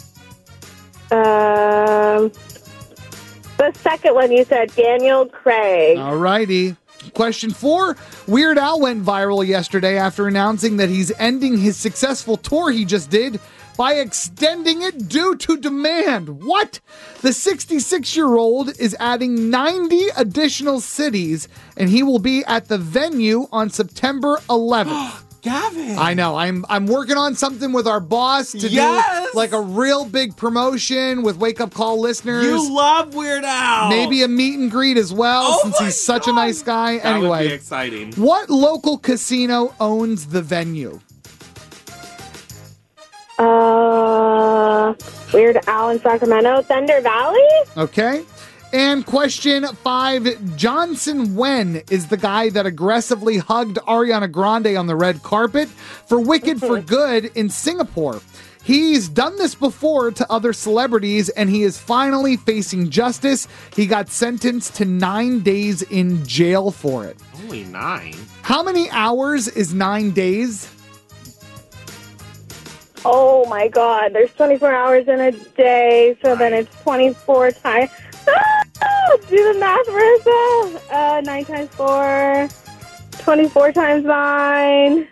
The second one you said, Daniel Craig. All righty. Question 4. Weird Al went viral yesterday after announcing that he's ending his successful tour he just did by extending it due to demand. What? The 66-year-old is adding 90 additional cities, and he will be at the venue on September 11th. Gavin. I know. I'm working on something with our boss to do like a real big promotion with Wake Up Call listeners. You love Weird Al. Maybe a meet and greet as well, since he's such a nice guy. That anyway, would be exciting. What local casino owns the venue? Weird Al in Sacramento, Thunder Valley. Okay. And question 5, Johnson Wen is the guy that aggressively hugged Ariana Grande on the red carpet for Wicked for Good in Singapore. He's done this before to other celebrities, and he is finally facing justice. He got sentenced to 9 days in jail for it. Only 9? How many hours is 9 days? Oh my God, there's 24 hours in a day, so then it's 24 times. Do the math, Marissa. 9 times 4, 24 times 9,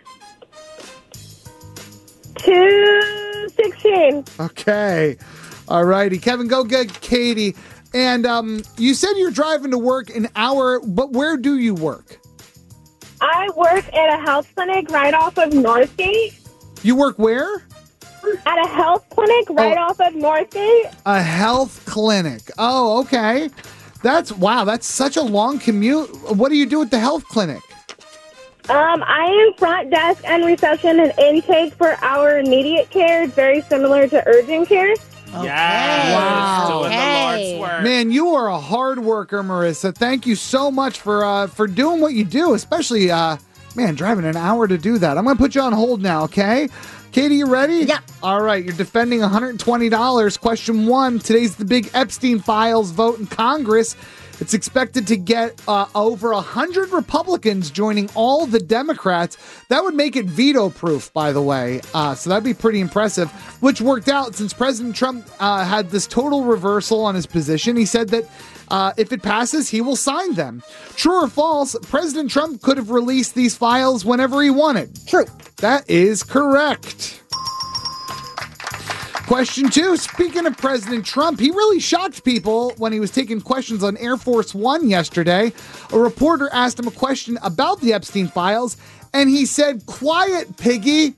216. Okay. All righty. Kevin, go get Katie. And you said you're driving to work an hour, but where do you work? I work at a health clinic right off of Northgate. You work where? At a health clinic right off of Northgate. A health clinic. Oh, okay. That's such a long commute. What do you do at the health clinic? I am front desk and reception and intake for our immediate care. It's very similar to urgent care. Yes. Wow. Doing the Lord's work. Man, you are a hard worker, Marissa. Thank you so much for doing what you do, especially, driving an hour to do that. I'm going to put you on hold now, okay? Katie, you ready? Yep. All right, you're defending $120. Question 1, today's the big Epstein Files vote in Congress. It's expected to get over 100 Republicans joining all the Democrats. That would make it veto-proof, by the way. So that'd be pretty impressive, which worked out since President Trump had this total reversal on his position. He said that if it passes, he will sign them. True or false, President Trump could have released these files whenever he wanted. True. That is correct. Question 2, speaking of President Trump, he really shocked people when he was taking questions on Air Force One yesterday. A reporter asked him a question about the Epstein files, and he said, "Quiet, piggy."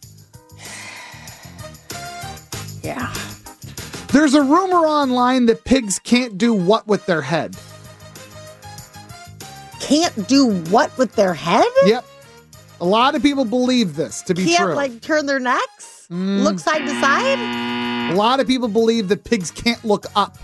Yeah. There's a rumor online that pigs can't do what with their head? Can't do what with their head? Yep. A lot of people believe this to be Can't, true. like, turn their necks? Look side to side? A lot of people believe that pigs can't look up.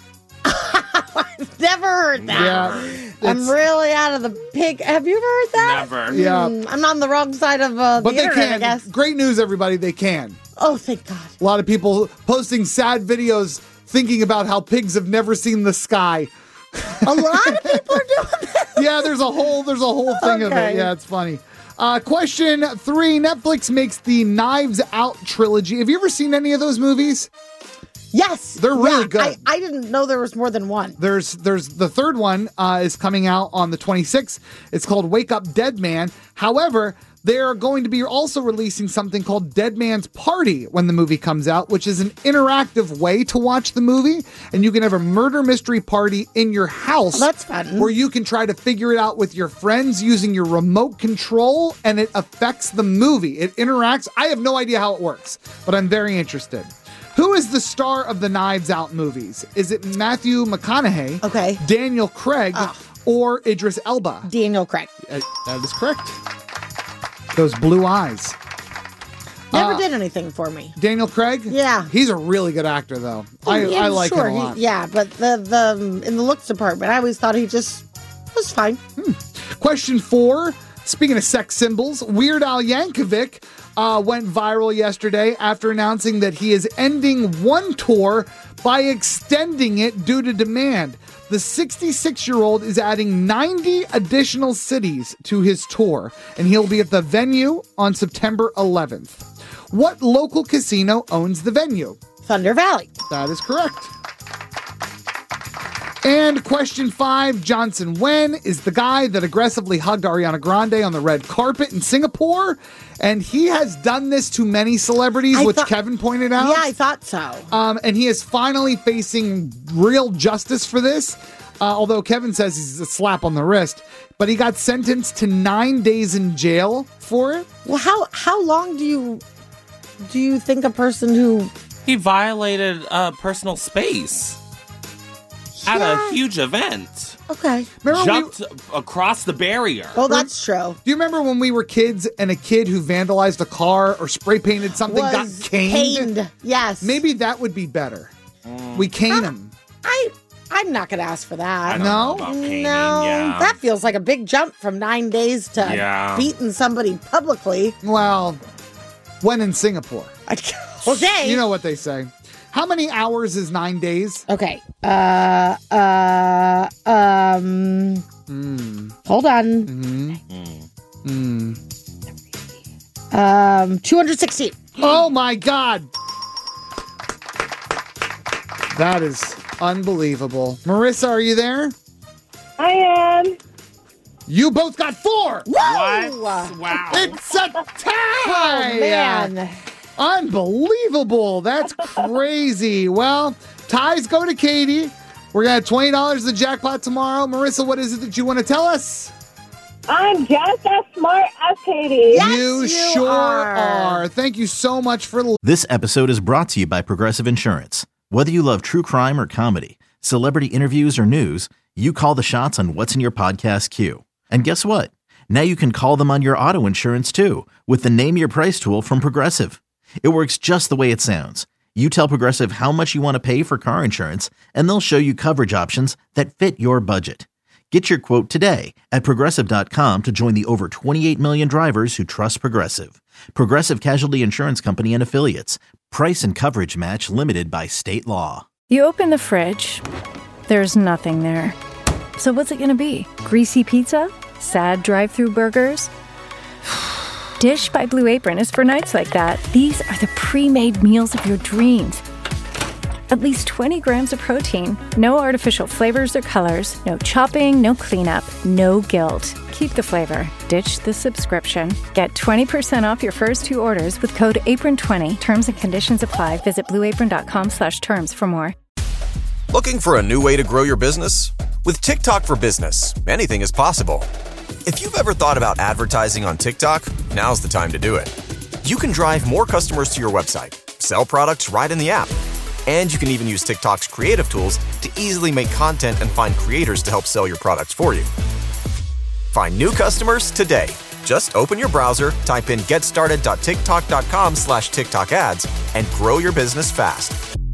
I've never heard that. Yeah. I'm really out of the pig. Have you ever heard that? Never. Yeah. I'm on the wrong side of the But they internet, can. I guess. Great news, everybody. They can. Oh, thank God. A lot of people posting sad videos thinking about how pigs have never seen the sky. A lot of people are doing this. Yeah, there's a whole thing of it. Okay. Yeah, it's funny. Question 3, Netflix makes the Knives Out trilogy. Have you ever seen any of those movies? Yes. They're really good. I didn't know there was more than one. There's the third one is coming out on the 26th. It's called Wake Up Dead Man. However, they're going to be also releasing something called Dead Man's Party when the movie comes out, which is an interactive way to watch the movie. And you can have a murder mystery party in your house. That's fun. Where you can try to figure it out with your friends using your remote control, and it affects the movie. It interacts. I have no idea how it works, but I'm very interested. Who is the star of the Knives Out movies? Is it Matthew McConaughey, okay, Daniel Craig, or Idris Elba? Daniel Craig. That is correct. Those blue eyes. Never did anything for me. Daniel Craig? Yeah. He's a really good actor, though. I like him a lot. But the in the looks department, I always thought he just was fine. Question 4. Speaking of sex symbols, Weird Al Yankovic went viral yesterday after announcing that he is ending one tour by extending it due to demand. The 66-year-old is adding 90 additional cities to his tour, and he'll be at the venue on September 11th. What local casino owns the venue? Thunder Valley. That is correct. And question 5, Johnson Wen is the guy that aggressively hugged Ariana Grande on the red carpet in Singapore. And he has done this to many celebrities, Kevin pointed out. Yeah, I thought so. And he is finally facing real justice for this. Although Kevin says he's a slap on the wrist. But he got sentenced to 9 days in jail for it. Well, how long do you think a person who... He violated personal space. At a huge event. Okay. Jumped across the barrier. Well, that's true. Do you remember when we were kids and a kid who vandalized a car or spray painted something got caned? Yes. Maybe that would be better. We cane him. I'm not going to ask for that. I don't know about caning, that feels like a big jump from 9 days to beating somebody publicly. Well, when in Singapore. Okay. You know what they say. How many hours is 9 days? Okay. Hold on. 260. Oh my God. That is unbelievable. Marissa, are you there? I am. You both got 4. Whoa! Wow. It's a tie. Oh, man. Unbelievable. That's crazy. Well, ties go to Katie. We're going to have $20 the jackpot tomorrow. Marissa, what is it that you want to tell us? I'm just as smart as Katie. Yes, you sure are. Thank you so much for listening. This episode is brought to you by Progressive Insurance. Whether you love true crime or comedy, celebrity interviews or news, you call the shots on what's in your podcast queue. And guess what? Now you can call them on your auto insurance too with the Name Your Price tool from Progressive. It works just the way it sounds. You tell Progressive how much you want to pay for car insurance, and they'll show you coverage options that fit your budget. Get your quote today at Progressive.com to join the over 28 million drivers who trust Progressive. Progressive Casualty Insurance Company and Affiliates. Price and coverage match limited by state law. You open the fridge. There's nothing there. So what's it going to be? Greasy pizza? Sad drive-through burgers? Dish by Blue Apron is for nights like that. These are the pre-made meals of your dreams. At least 20 grams of protein, no artificial flavors or colors, no chopping, no cleanup, no guilt. Keep the flavor. Ditch the subscription. Get 20% off your first 2 orders with code APRON20. Terms and conditions apply. Visit blueapron.com/terms for more. Looking for a new way to grow your business? With TikTok for Business, anything is possible. If you've ever thought about advertising on TikTok, now's the time to do it. You can drive more customers to your website, sell products right in the app, and you can even use TikTok's creative tools to easily make content and find creators to help sell your products for you. Find new customers today. Just open your browser, type in getstarted.tiktok.com/TikTok ads, and grow your business fast.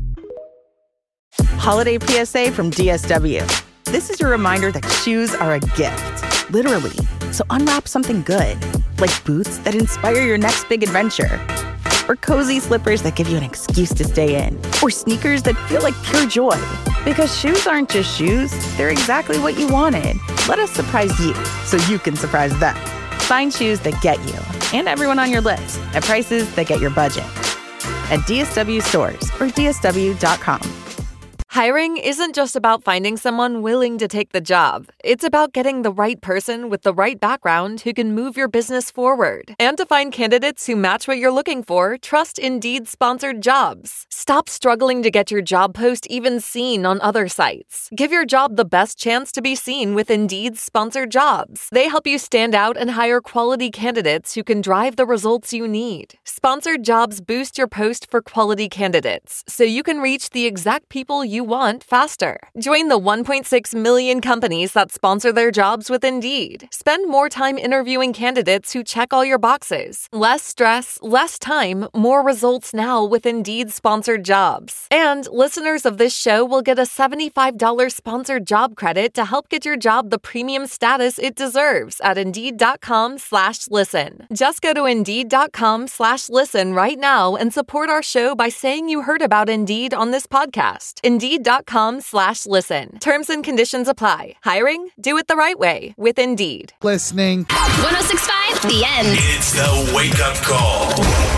Holiday PSA from DSW. This is your reminder that shoes are a gift, literally. So unwrap something good, like boots that inspire your next big adventure, or cozy slippers that give you an excuse to stay in, or sneakers that feel like pure joy. Because shoes aren't just shoes, they're exactly what you wanted. Let us surprise you so you can surprise them. Find shoes that get you and everyone on your list at prices that get your budget. At DSW stores or DSW.com. Hiring isn't just about finding someone willing to take the job. It's about getting the right person with the right background who can move your business forward. And to find candidates who match what you're looking for, trust Indeed sponsored jobs. Stop struggling to get your job post even seen on other sites. Give your job the best chance to be seen with Indeed sponsored jobs. They help you stand out and hire quality candidates who can drive the results you need. Sponsored jobs boost your post for quality candidates, so you can reach the exact people you want faster. Join the 1.6 million companies that sponsor their jobs with Indeed. Spend more time interviewing candidates who check all your boxes. Less stress, less time, more results now with Indeed sponsored jobs. And listeners of this show will get a $75 sponsored job credit to help get your job the premium status it deserves at Indeed.com/listen. Just go to Indeed.com/listen right now and support our show by saying you heard about Indeed on this podcast. Indeed.com/listen. Terms and conditions apply. Hiring? Do it the right way with Indeed. Listening. 106.5, The End. It's the Wake Up Call.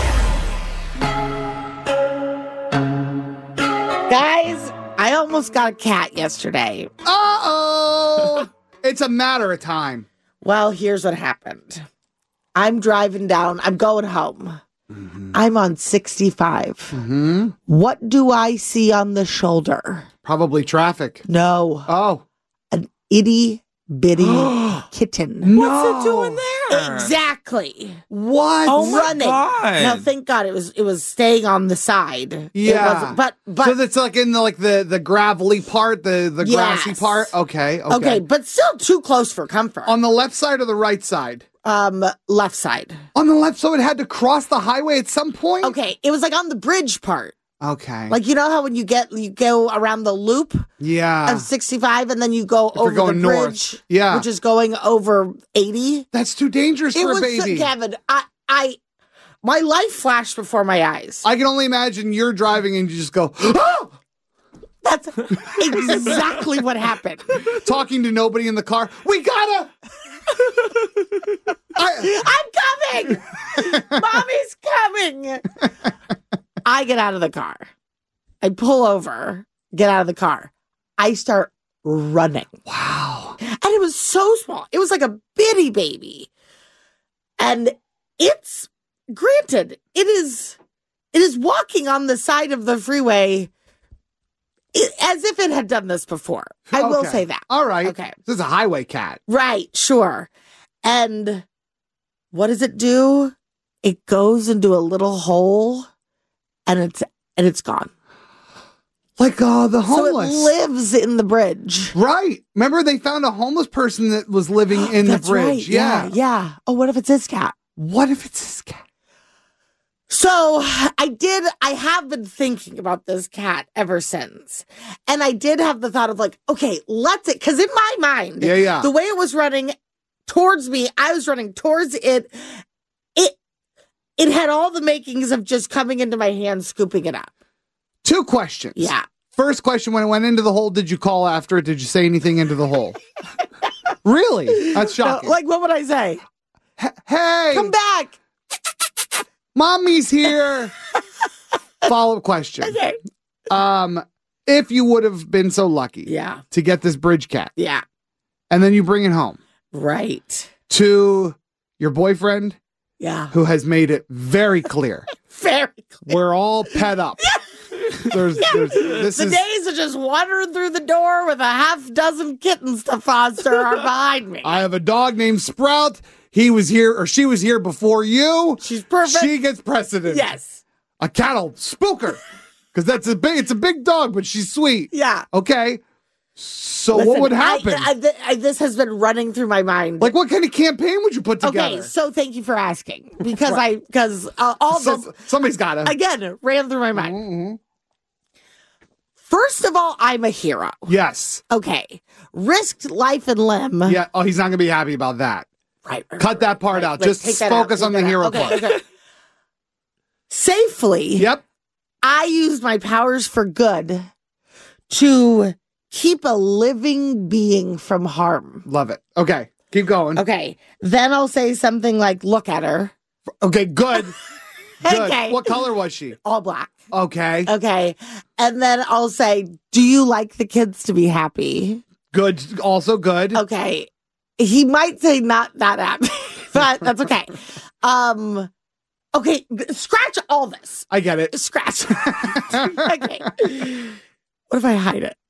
Guys, I almost got a cat yesterday. Uh-oh! It's a matter of time. Well, here's what happened. I'm driving down. I'm going home. Mm-hmm. I'm on 65. Mm-hmm. What do I see on the shoulder? Probably traffic. No. Oh. An itty-bitty kitten. No. What's it doing there? Exactly. What? Oh my Running. God. No, thank God it was staying on the side. Yeah. It wasn't, but so that's like in the gravelly part, the grassy Yes. part. Okay. Okay, but still too close for comfort. On the left side or the right side? Left side. On the left, so it had to cross the highway at some point? Okay, it was like on the bridge part. Okay. Like, you know how when you go around the loop Yeah. of 65 and then you go you're over going the north. bridge, Yeah. which is going over 80. That's too dangerous It for a was baby. Kevin, my life flashed before my eyes. I can only imagine you're driving and you just go, oh! That's exactly what happened. Talking to nobody in the car. We gotta. I'm coming. Mommy's coming. I get out of the car. I pull over, get out of the car. I start running. Wow. And it was so small. It was like a bitty baby. And it's, granted, it is walking on the side of the freeway as if it had done this before. I will say that. All right. Okay. This is a highway cat. Right, sure. And what does it do? It goes into a little hole and it's gone. Like the homeless. So it lives in the bridge. Right. Remember they found a homeless person that was living in the That's bridge. right. Yeah. Oh, what if it's his cat? What if it's his cat? So I have been thinking about this cat ever since. And I did have the thought of like, okay, because in my mind, the way it was running towards me, I was running towards it. It had all the makings of just coming into my hand, scooping it up. 2 questions. Yeah. First question, when it went into the hole, did you call after it? Did you say anything into the hole? Really? That's shocking. No, like, what would I say? Hey! Come back! Mommy's here! Follow-up question. Okay. If you would have been so lucky to get this bridge cat. Yeah. And then you bring it home. Right. To your boyfriend. Yeah. Who has made it very clear. Very clear. We're all pet up. The days of just wandering through the door with a half dozen kittens to foster are behind me. I have a dog named Sprout. He was here, or she was here before you. She's perfect. She gets precedent. Yes. A cat'll spook her. Because it's a big dog, but she's sweet. Yeah. Okay. So what would happen? This has been running through my mind. Like, what kind of campaign would you put together? Okay, so thank you for asking. Because somebody's got to. Again, ran through my mind. Mm-hmm. First of all, I'm a hero. Yes. Okay. Risked life and limb. Yeah. Oh, he's not going to be happy about that. Right. Cut that part out. Just focus on the hero part. Okay. Safely. Yep. I used my powers for good to keep a living being from harm. Love it. Okay. Keep going. Okay. Then I'll say something like, look at her. Okay, good. Good. Okay. What color was she? All black. Okay. Okay. And then I'll say, do you like the kids to be happy? Good. Also good. Okay. He might say not that happy, but that's okay. Okay. Scratch all this. I get it. Scratch. Okay. What if I hide it?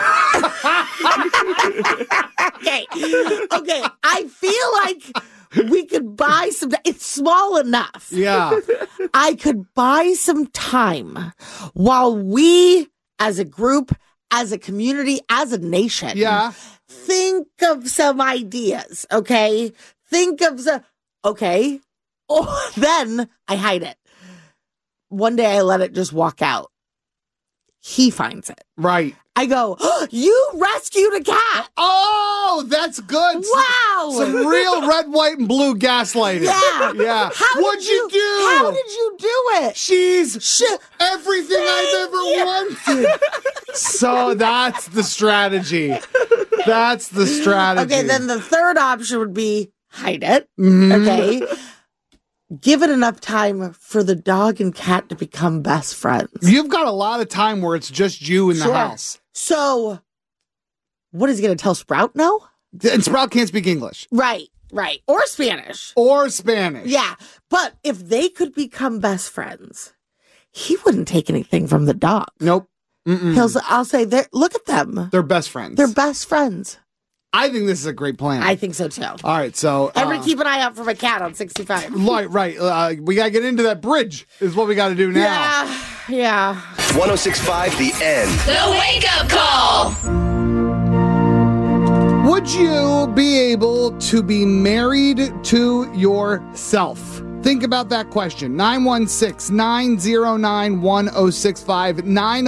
Okay. I feel like we could buy some. It's small enough. Yeah. I could buy some time while we, as a group, as a community, as a nation. Yeah. Think of some ideas, okay? Think of the, okay. Oh, then I hide it. One day I let it just walk out. He finds it. Right. I go, oh, you rescued a cat. Oh, that's good. Wow. Some real red, white, and blue gaslighting. Yeah. Yeah. What'd you do? How did you do it? She's everything I've ever wanted. So that's the strategy. That's the strategy. Okay, then the third option would be hide it. Mhm. Okay. Give it enough time for the dog and cat to become best friends. You've got a lot of time where it's just you in the house. So, what is he going to tell Sprout no? And Sprout can't speak English. Right. Or Spanish. Or Spanish. Yeah. But if they could become best friends, he wouldn't take anything from the dog. Nope. I'll say, look at them. They're best friends. They're best friends. I think this is a great plan. I think so too. All right, so Everybody keep an eye out for my cat on 65. Right. We got to get into that bridge is what we got to do now. Yeah. 106.5 The End. The Wake Up Call. Would you be able to be married to yourself? Think about that question. 916-909-1065.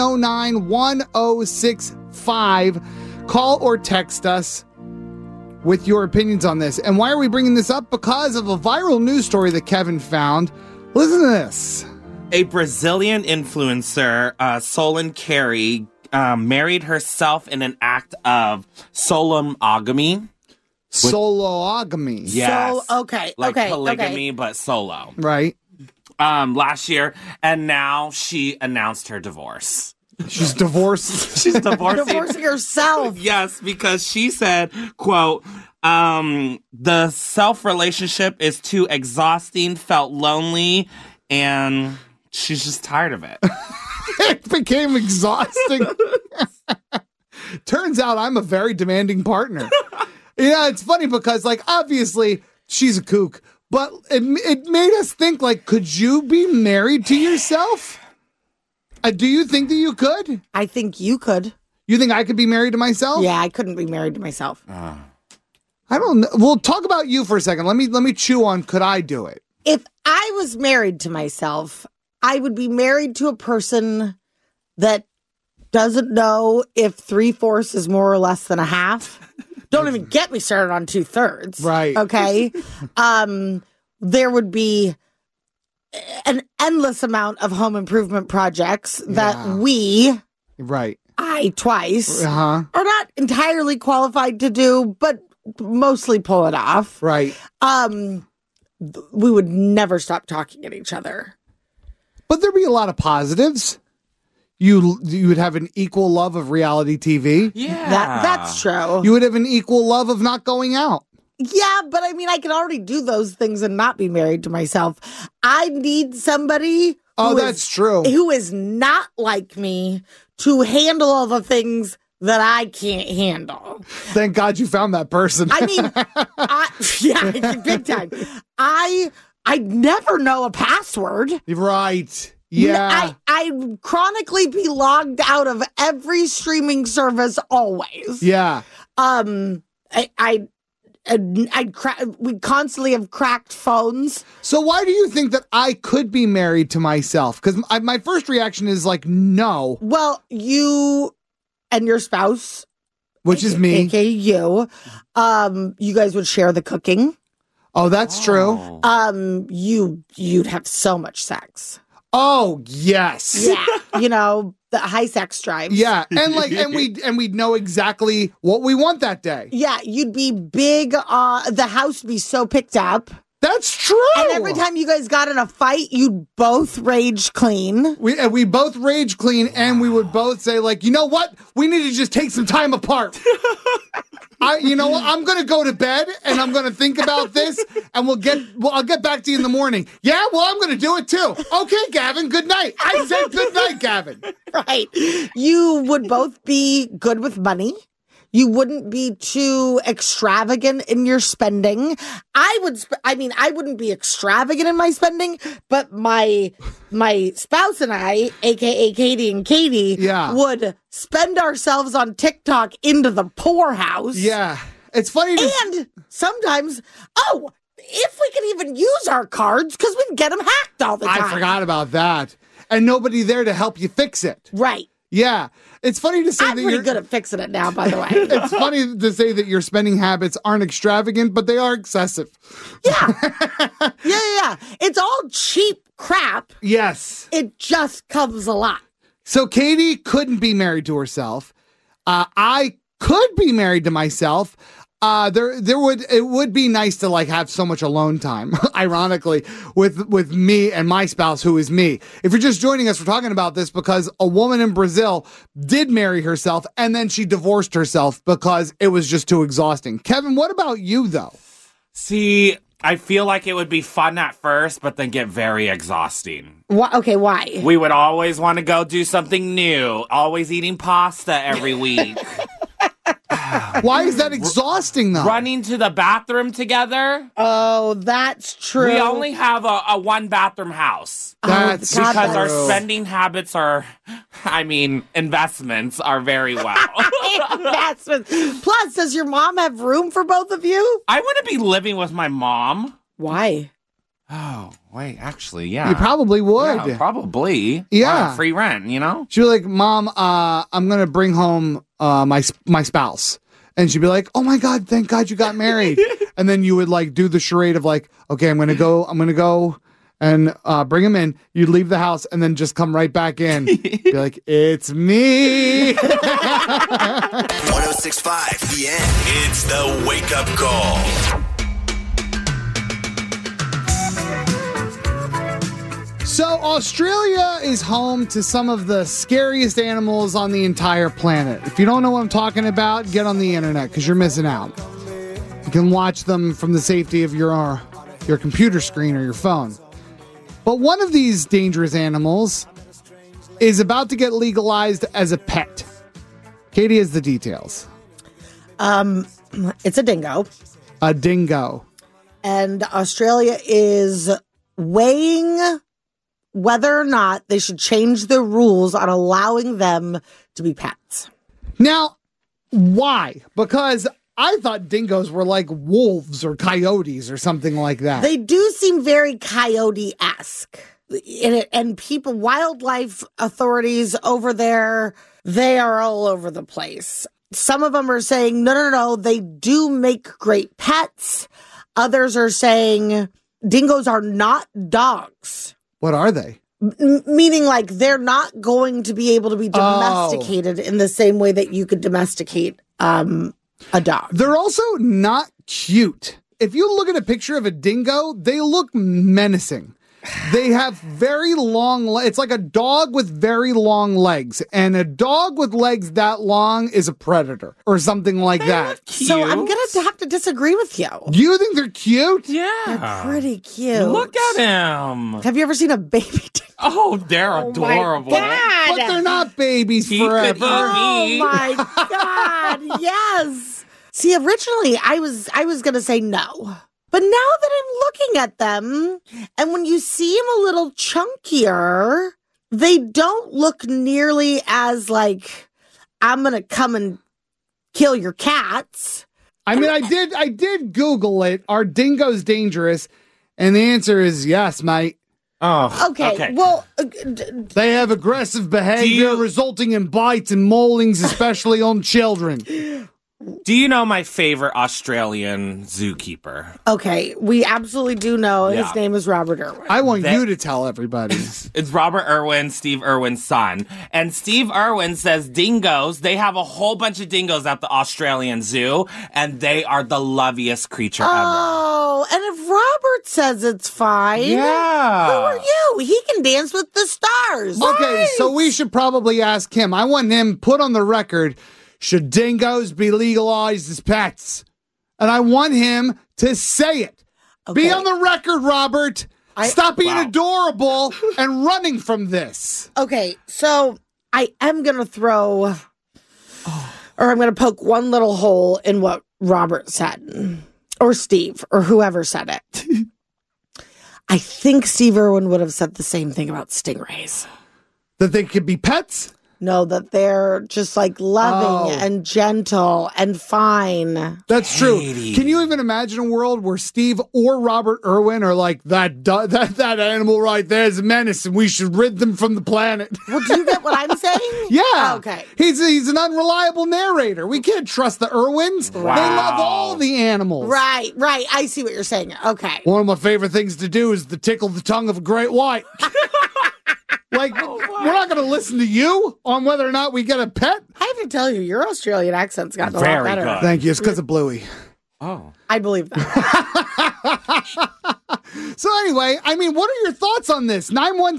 909-1065. Call or text us with your opinions on this. And why are we bringing this up? Because of a viral news story that Kevin found. Listen to this. A Brazilian influencer, Solon Carey, married herself in an act of solomogamy. Sologamy. Yes. Okay. Like polygamy, but solo. Right. Last year. And now she announced her divorce. She's divorced. She's Divorcing herself. Yes, because she said, quote, the self-relationship is too exhausting, felt lonely, and she's just tired of it. It became exhausting. Turns out I'm a very demanding partner. Yeah, it's funny because, like, obviously she's a kook, but it made us think, like, could you be married to yourself? Do you think that you could? I think you could. You think I could be married to myself? Yeah, I couldn't be married to myself. I don't know. Well, talk about you for a second. Let me chew on could I do it? If I was married to myself, I would be married to a person that doesn't know if 3/4 is more or less than a half. Don't even get me started on 2/3. Right. Okay. There would be an endless amount of home improvement projects that I twice, are not entirely qualified to do, but mostly pull it off. Right. We would never stop talking at each other. But there'd be a lot of positives. You would have an equal love of reality TV. Yeah. That's true. You would have an equal love of not going out. Yeah, but I mean, I can already do those things and not be married to myself. I need somebody that's true. Who is not like me to handle all the things that I can't handle. Thank God you found that person. I mean, yeah, big time. I never know a password. Right. Yeah. I chronically be logged out of every streaming service always. Yeah. We constantly have cracked phones. So why do you think that I could be married to myself? Because my first reaction is like, no. Well, you and your spouse, which is me, aka you, you guys would share the cooking. Oh, that's true. You'd have so much sex. Oh, yes. Yeah. You know, the high sex drive. Yeah. And we'd know exactly what we want that day. Yeah. You'd be big. The house would be so picked up. That's true. And every time you guys got in a fight, you'd both rage clean. We both rage clean, and we would both say, like, you know what? We need to just take some time apart. You know what? I'm going to go to bed, and I'm going to think about this, and I'll get back to you in the morning. Yeah, well, I'm going to do it too. Okay, Gavin, good night. I said good night, Gavin. Right. You would both be good with money. You wouldn't be too extravagant in your spending. I wouldn't be extravagant in my spending, but my spouse and I, aka Katie and Katie, would spend ourselves on TikTok into the poorhouse. Yeah. It's funny. And sometimes, if we could even use our cards, because we'd get them hacked all the time. I forgot about that. And nobody there to help you fix it. Right. Yeah. It's funny to say I'm pretty good at fixing it now, by the way. It's funny to say that your spending habits aren't extravagant, but they are excessive. Yeah. It's all cheap crap. Yes. It just comes a lot. So Katie couldn't be married to herself. I could be married to myself. It would be nice to like have so much alone time, ironically, with me and my spouse, who is me. If you're just joining us, we're talking about this because a woman in Brazil did marry herself and then she divorced herself because it was just too exhausting. Kevin, what about you though? See, I feel like it would be fun at first, but then get very exhausting. Okay, why? We would always want to go do something new, always eating pasta every week. Why is that exhausting, though? Running to the bathroom together. Oh, that's true. We only have a one-bathroom house. That's because our spending habits investments are very well. Investments. Plus, does your mom have room for both of you? I wouldn't be living with my mom. Why? Oh, wait, actually, yeah. You probably would. Yeah, probably. Yeah. Free rent, you know? She'd be like, Mom, I'm going to bring home my spouse. And she'd be like, oh my God, thank God you got married. And then you would like do the charade of like, okay, I'm going to go and bring him in. You'd leave the house and then just come right back in. Be like, it's me. 106.5 The End. It's the Wake Up Call. So Australia is home to some of the scariest animals on the entire planet. If you don't know what I'm talking about, get on the internet because you're missing out. You can watch them from the safety of your computer screen or your phone. But one of these dangerous animals is about to get legalized as a pet. Katie has the details. It's a dingo. A dingo. And Australia is weighing whether or not they should change the rules on allowing them to be pets. Now, why? Because I thought dingoes were like wolves or coyotes or something like that. They do seem very coyote-esque. And people, wildlife authorities over there, they are all over the place. Some of them are saying, no, they do make great pets. Others are saying dingoes are not dogs. What are they? Meaning like they're not going to be able to be domesticated in the same way that you could domesticate a dog. They're also not cute. If you look at a picture of a dingo, they look menacing. They have very long legs. It's like a dog with very long legs. And a dog with legs that long is a predator or something like that. So I'm going to have to disagree with you. You think they're cute? Yeah. They're pretty cute. Look at him. Have you ever seen a baby dingo? Oh, they're adorable. But they're not babies forever. Oh my God. Yes. See, originally I was going to say no. But now that I'm looking at them, and when you see them a little chunkier, they don't look nearly as like, I'm going to come and kill your cats. I mean, I did Google it. Are dingoes dangerous? And the answer is yes, mate. Oh, okay. Well, they have aggressive behavior resulting in bites and maulings, especially on children. Do you know my favorite Australian zookeeper? Okay, we absolutely do know. Yeah. His name is Robert Irwin. I want you to tell everybody. It's Robert Irwin, Steve Irwin's son. And Steve Irwin says dingoes, they have a whole bunch of dingoes at the Australian Zoo, and they are the loveliest creature ever. Oh, and if Robert says it's fine, Yeah. who are you? He can dance with the stars. Okay, so we should probably ask him. I want him put on the record, should dingoes be legalized as pets? And I want him to say it. Okay. Be on the record, Robert. Stop being adorable and running from this. Okay, so I am going to throw Or I'm going to poke one little hole in what Robert said, or Steve, or whoever said it. I think Steve Irwin would have said the same thing about stingrays. That they could be pets? No, that they're just like loving and gentle and fine. That's true. Can you even imagine a world where Steve or Robert Irwin are like, that animal right there is a menace and we should rid them from the planet? Well, do you get what I'm saying? Yeah. Oh, okay. He's an unreliable narrator. We can't trust the Irwins. Wow. They love all the animals. Right. I see what you're saying. Okay. One of my favorite things to do is to tickle the tongue of a great white. Like, we're not going to listen to you on whether or not we get a pet. I have to tell you, your Australian accent's gotten a lot better. Good. Thank you. It's because of Bluey. Oh. I believe that. So anyway, I mean, what are your thoughts on this?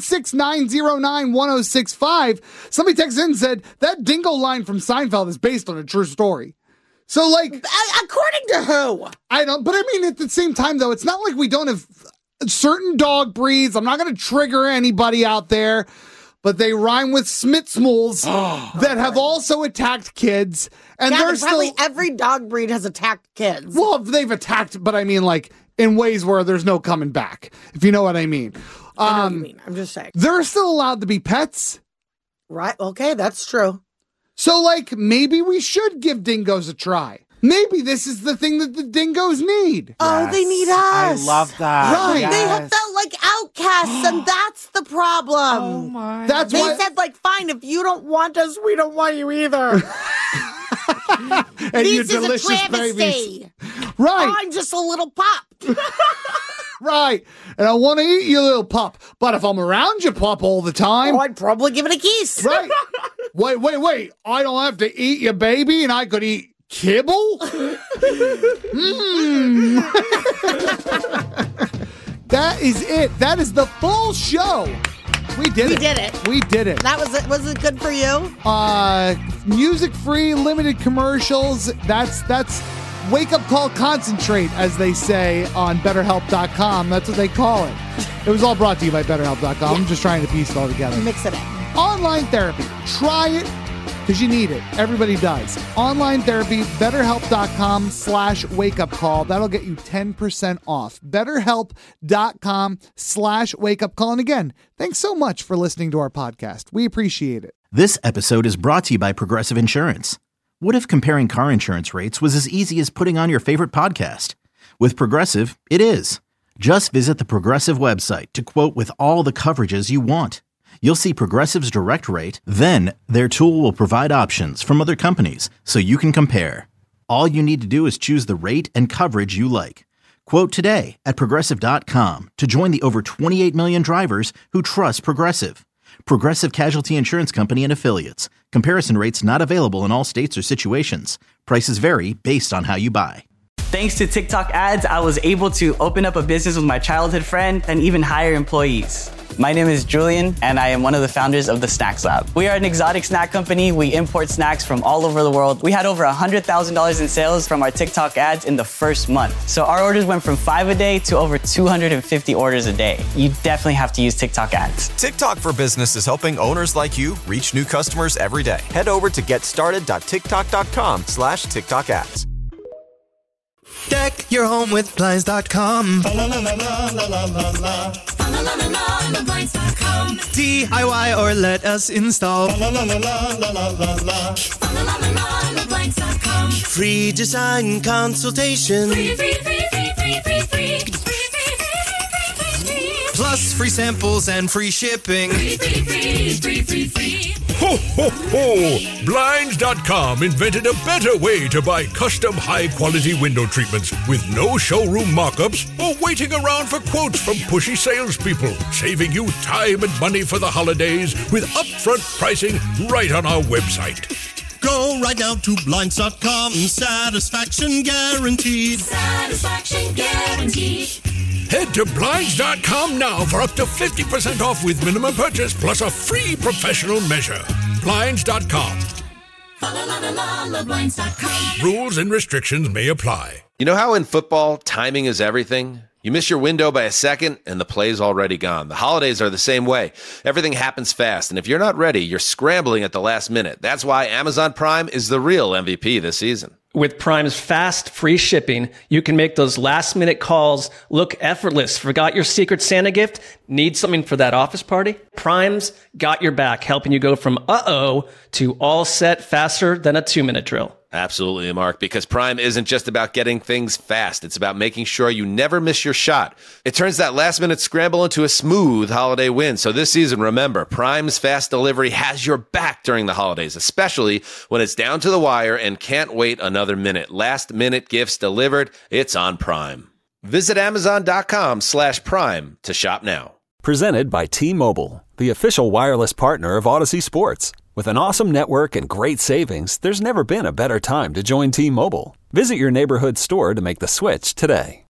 916-909-1065. Somebody texted in and said, that dingo line from Seinfeld is based on a true story. So, like... According to who? I don't... But I mean, at the same time, though, it's not like we don't have... certain dog breeds. I'm not going to trigger anybody out there, but they rhyme with Schmitzmuls that have also attacked kids. And yeah, they're probably still every dog breed has attacked kids. well, they've attacked, but I mean, like in ways where there's no coming back. If you know what I mean. I know what you mean. I'm just saying they're still allowed to be pets, right? Okay, that's true. So, like, maybe we should give dingoes a try. Maybe this is the thing that the dingoes need. Oh, they need us. I love that. Right. Yes. They have felt like outcasts, and that's the problem. Oh my. That's they why said, like, fine, if you don't want us, we don't want you either. And this your is a delicious travesty. babies. Right. I'm just a little pup. Right. And I want to eat you, little pup. But if I'm around you, pup, all the time. Oh, I'd probably give it a kiss. Right. Wait. I don't have to eat your baby and I could eat kibble? That is it. That is the full show. We did it. We did it. That was it. Was it good for you? Music free, limited commercials. That's Wake Up Call Concentrate, as they say on BetterHelp.com. That's what they call it. It was all brought to you by BetterHelp.com. Yeah. I'm just trying to piece it all together. Mix it in. Online therapy. Try it because you need it. Everybody does. Online therapy, BetterHelp.com/wakeupcall. That'll get you 10% off. BetterHelp.com/wakeupcall. And again, thanks so much for listening to our podcast. We appreciate it. This episode is brought to you by Progressive Insurance. What if comparing car insurance rates was as easy as putting on your favorite podcast? With Progressive, it is. Just visit the Progressive website to quote with all the coverages you want. You'll see Progressive's direct rate, then their tool will provide options from other companies so you can compare. All you need to do is choose the rate and coverage you like. Quote today at Progressive.com to join the over 28 million drivers who trust Progressive. Progressive Casualty Insurance Company and Affiliates. Comparison rates not available in all states or situations. Prices vary based on how you buy. Thanks to TikTok ads, I was able to open up a business with my childhood friend and even hire employees. My name is Julian, and I am one of the founders of the Snacks Lab. We are an exotic snack company. We import snacks from all over the world. We had over $100,000 in sales from our TikTok ads in the first month. So our orders went from 5 a day to over 250 orders a day. You definitely have to use TikTok ads. TikTok for Business is helping owners like you reach new customers every day. Head over to getstarted.tiktok.com/TikTok ads. Deck your home with Blinds.com. DIY or let us install. Free design consultation. Plus free samples and free shipping. Ho, ho, ho! Blinds.com invented a better way to buy custom high-quality window treatments with no showroom mock-ups or waiting around for quotes from pushy salespeople, saving you time and money for the holidays with upfront pricing right on our website. Go right now to Blinds.com. Satisfaction guaranteed. Satisfaction guaranteed. Head to Blinds.com now for up to 50% off with minimum purchase plus a free professional measure. Blinds.com. Rules and restrictions may apply. You know how in football, timing is everything? You miss your window by a second, and the play's already gone. The holidays are the same way. Everything happens fast, and if you're not ready, you're scrambling at the last minute. That's why Amazon Prime is the real MVP this season. With Prime's fast, free shipping, you can make those last-minute calls look effortless. Forgot your Secret Santa gift? Need something for that office party? Prime's got your back, helping you go from uh-oh to all set faster than a 2-minute drill. Absolutely, Mark, because Prime isn't just about getting things fast. It's about making sure you never miss your shot. It turns that last-minute scramble into a smooth holiday win. So this season, remember, Prime's fast delivery has your back during the holidays, especially when it's down to the wire and can't wait another minute. Last-minute gifts delivered. It's on Prime. Visit Amazon.com/Prime to shop now. Presented by T-Mobile, the official wireless partner of Odyssey Sports. With an awesome network and great savings, there's never been a better time to join T-Mobile. Visit your neighborhood store to make the switch today.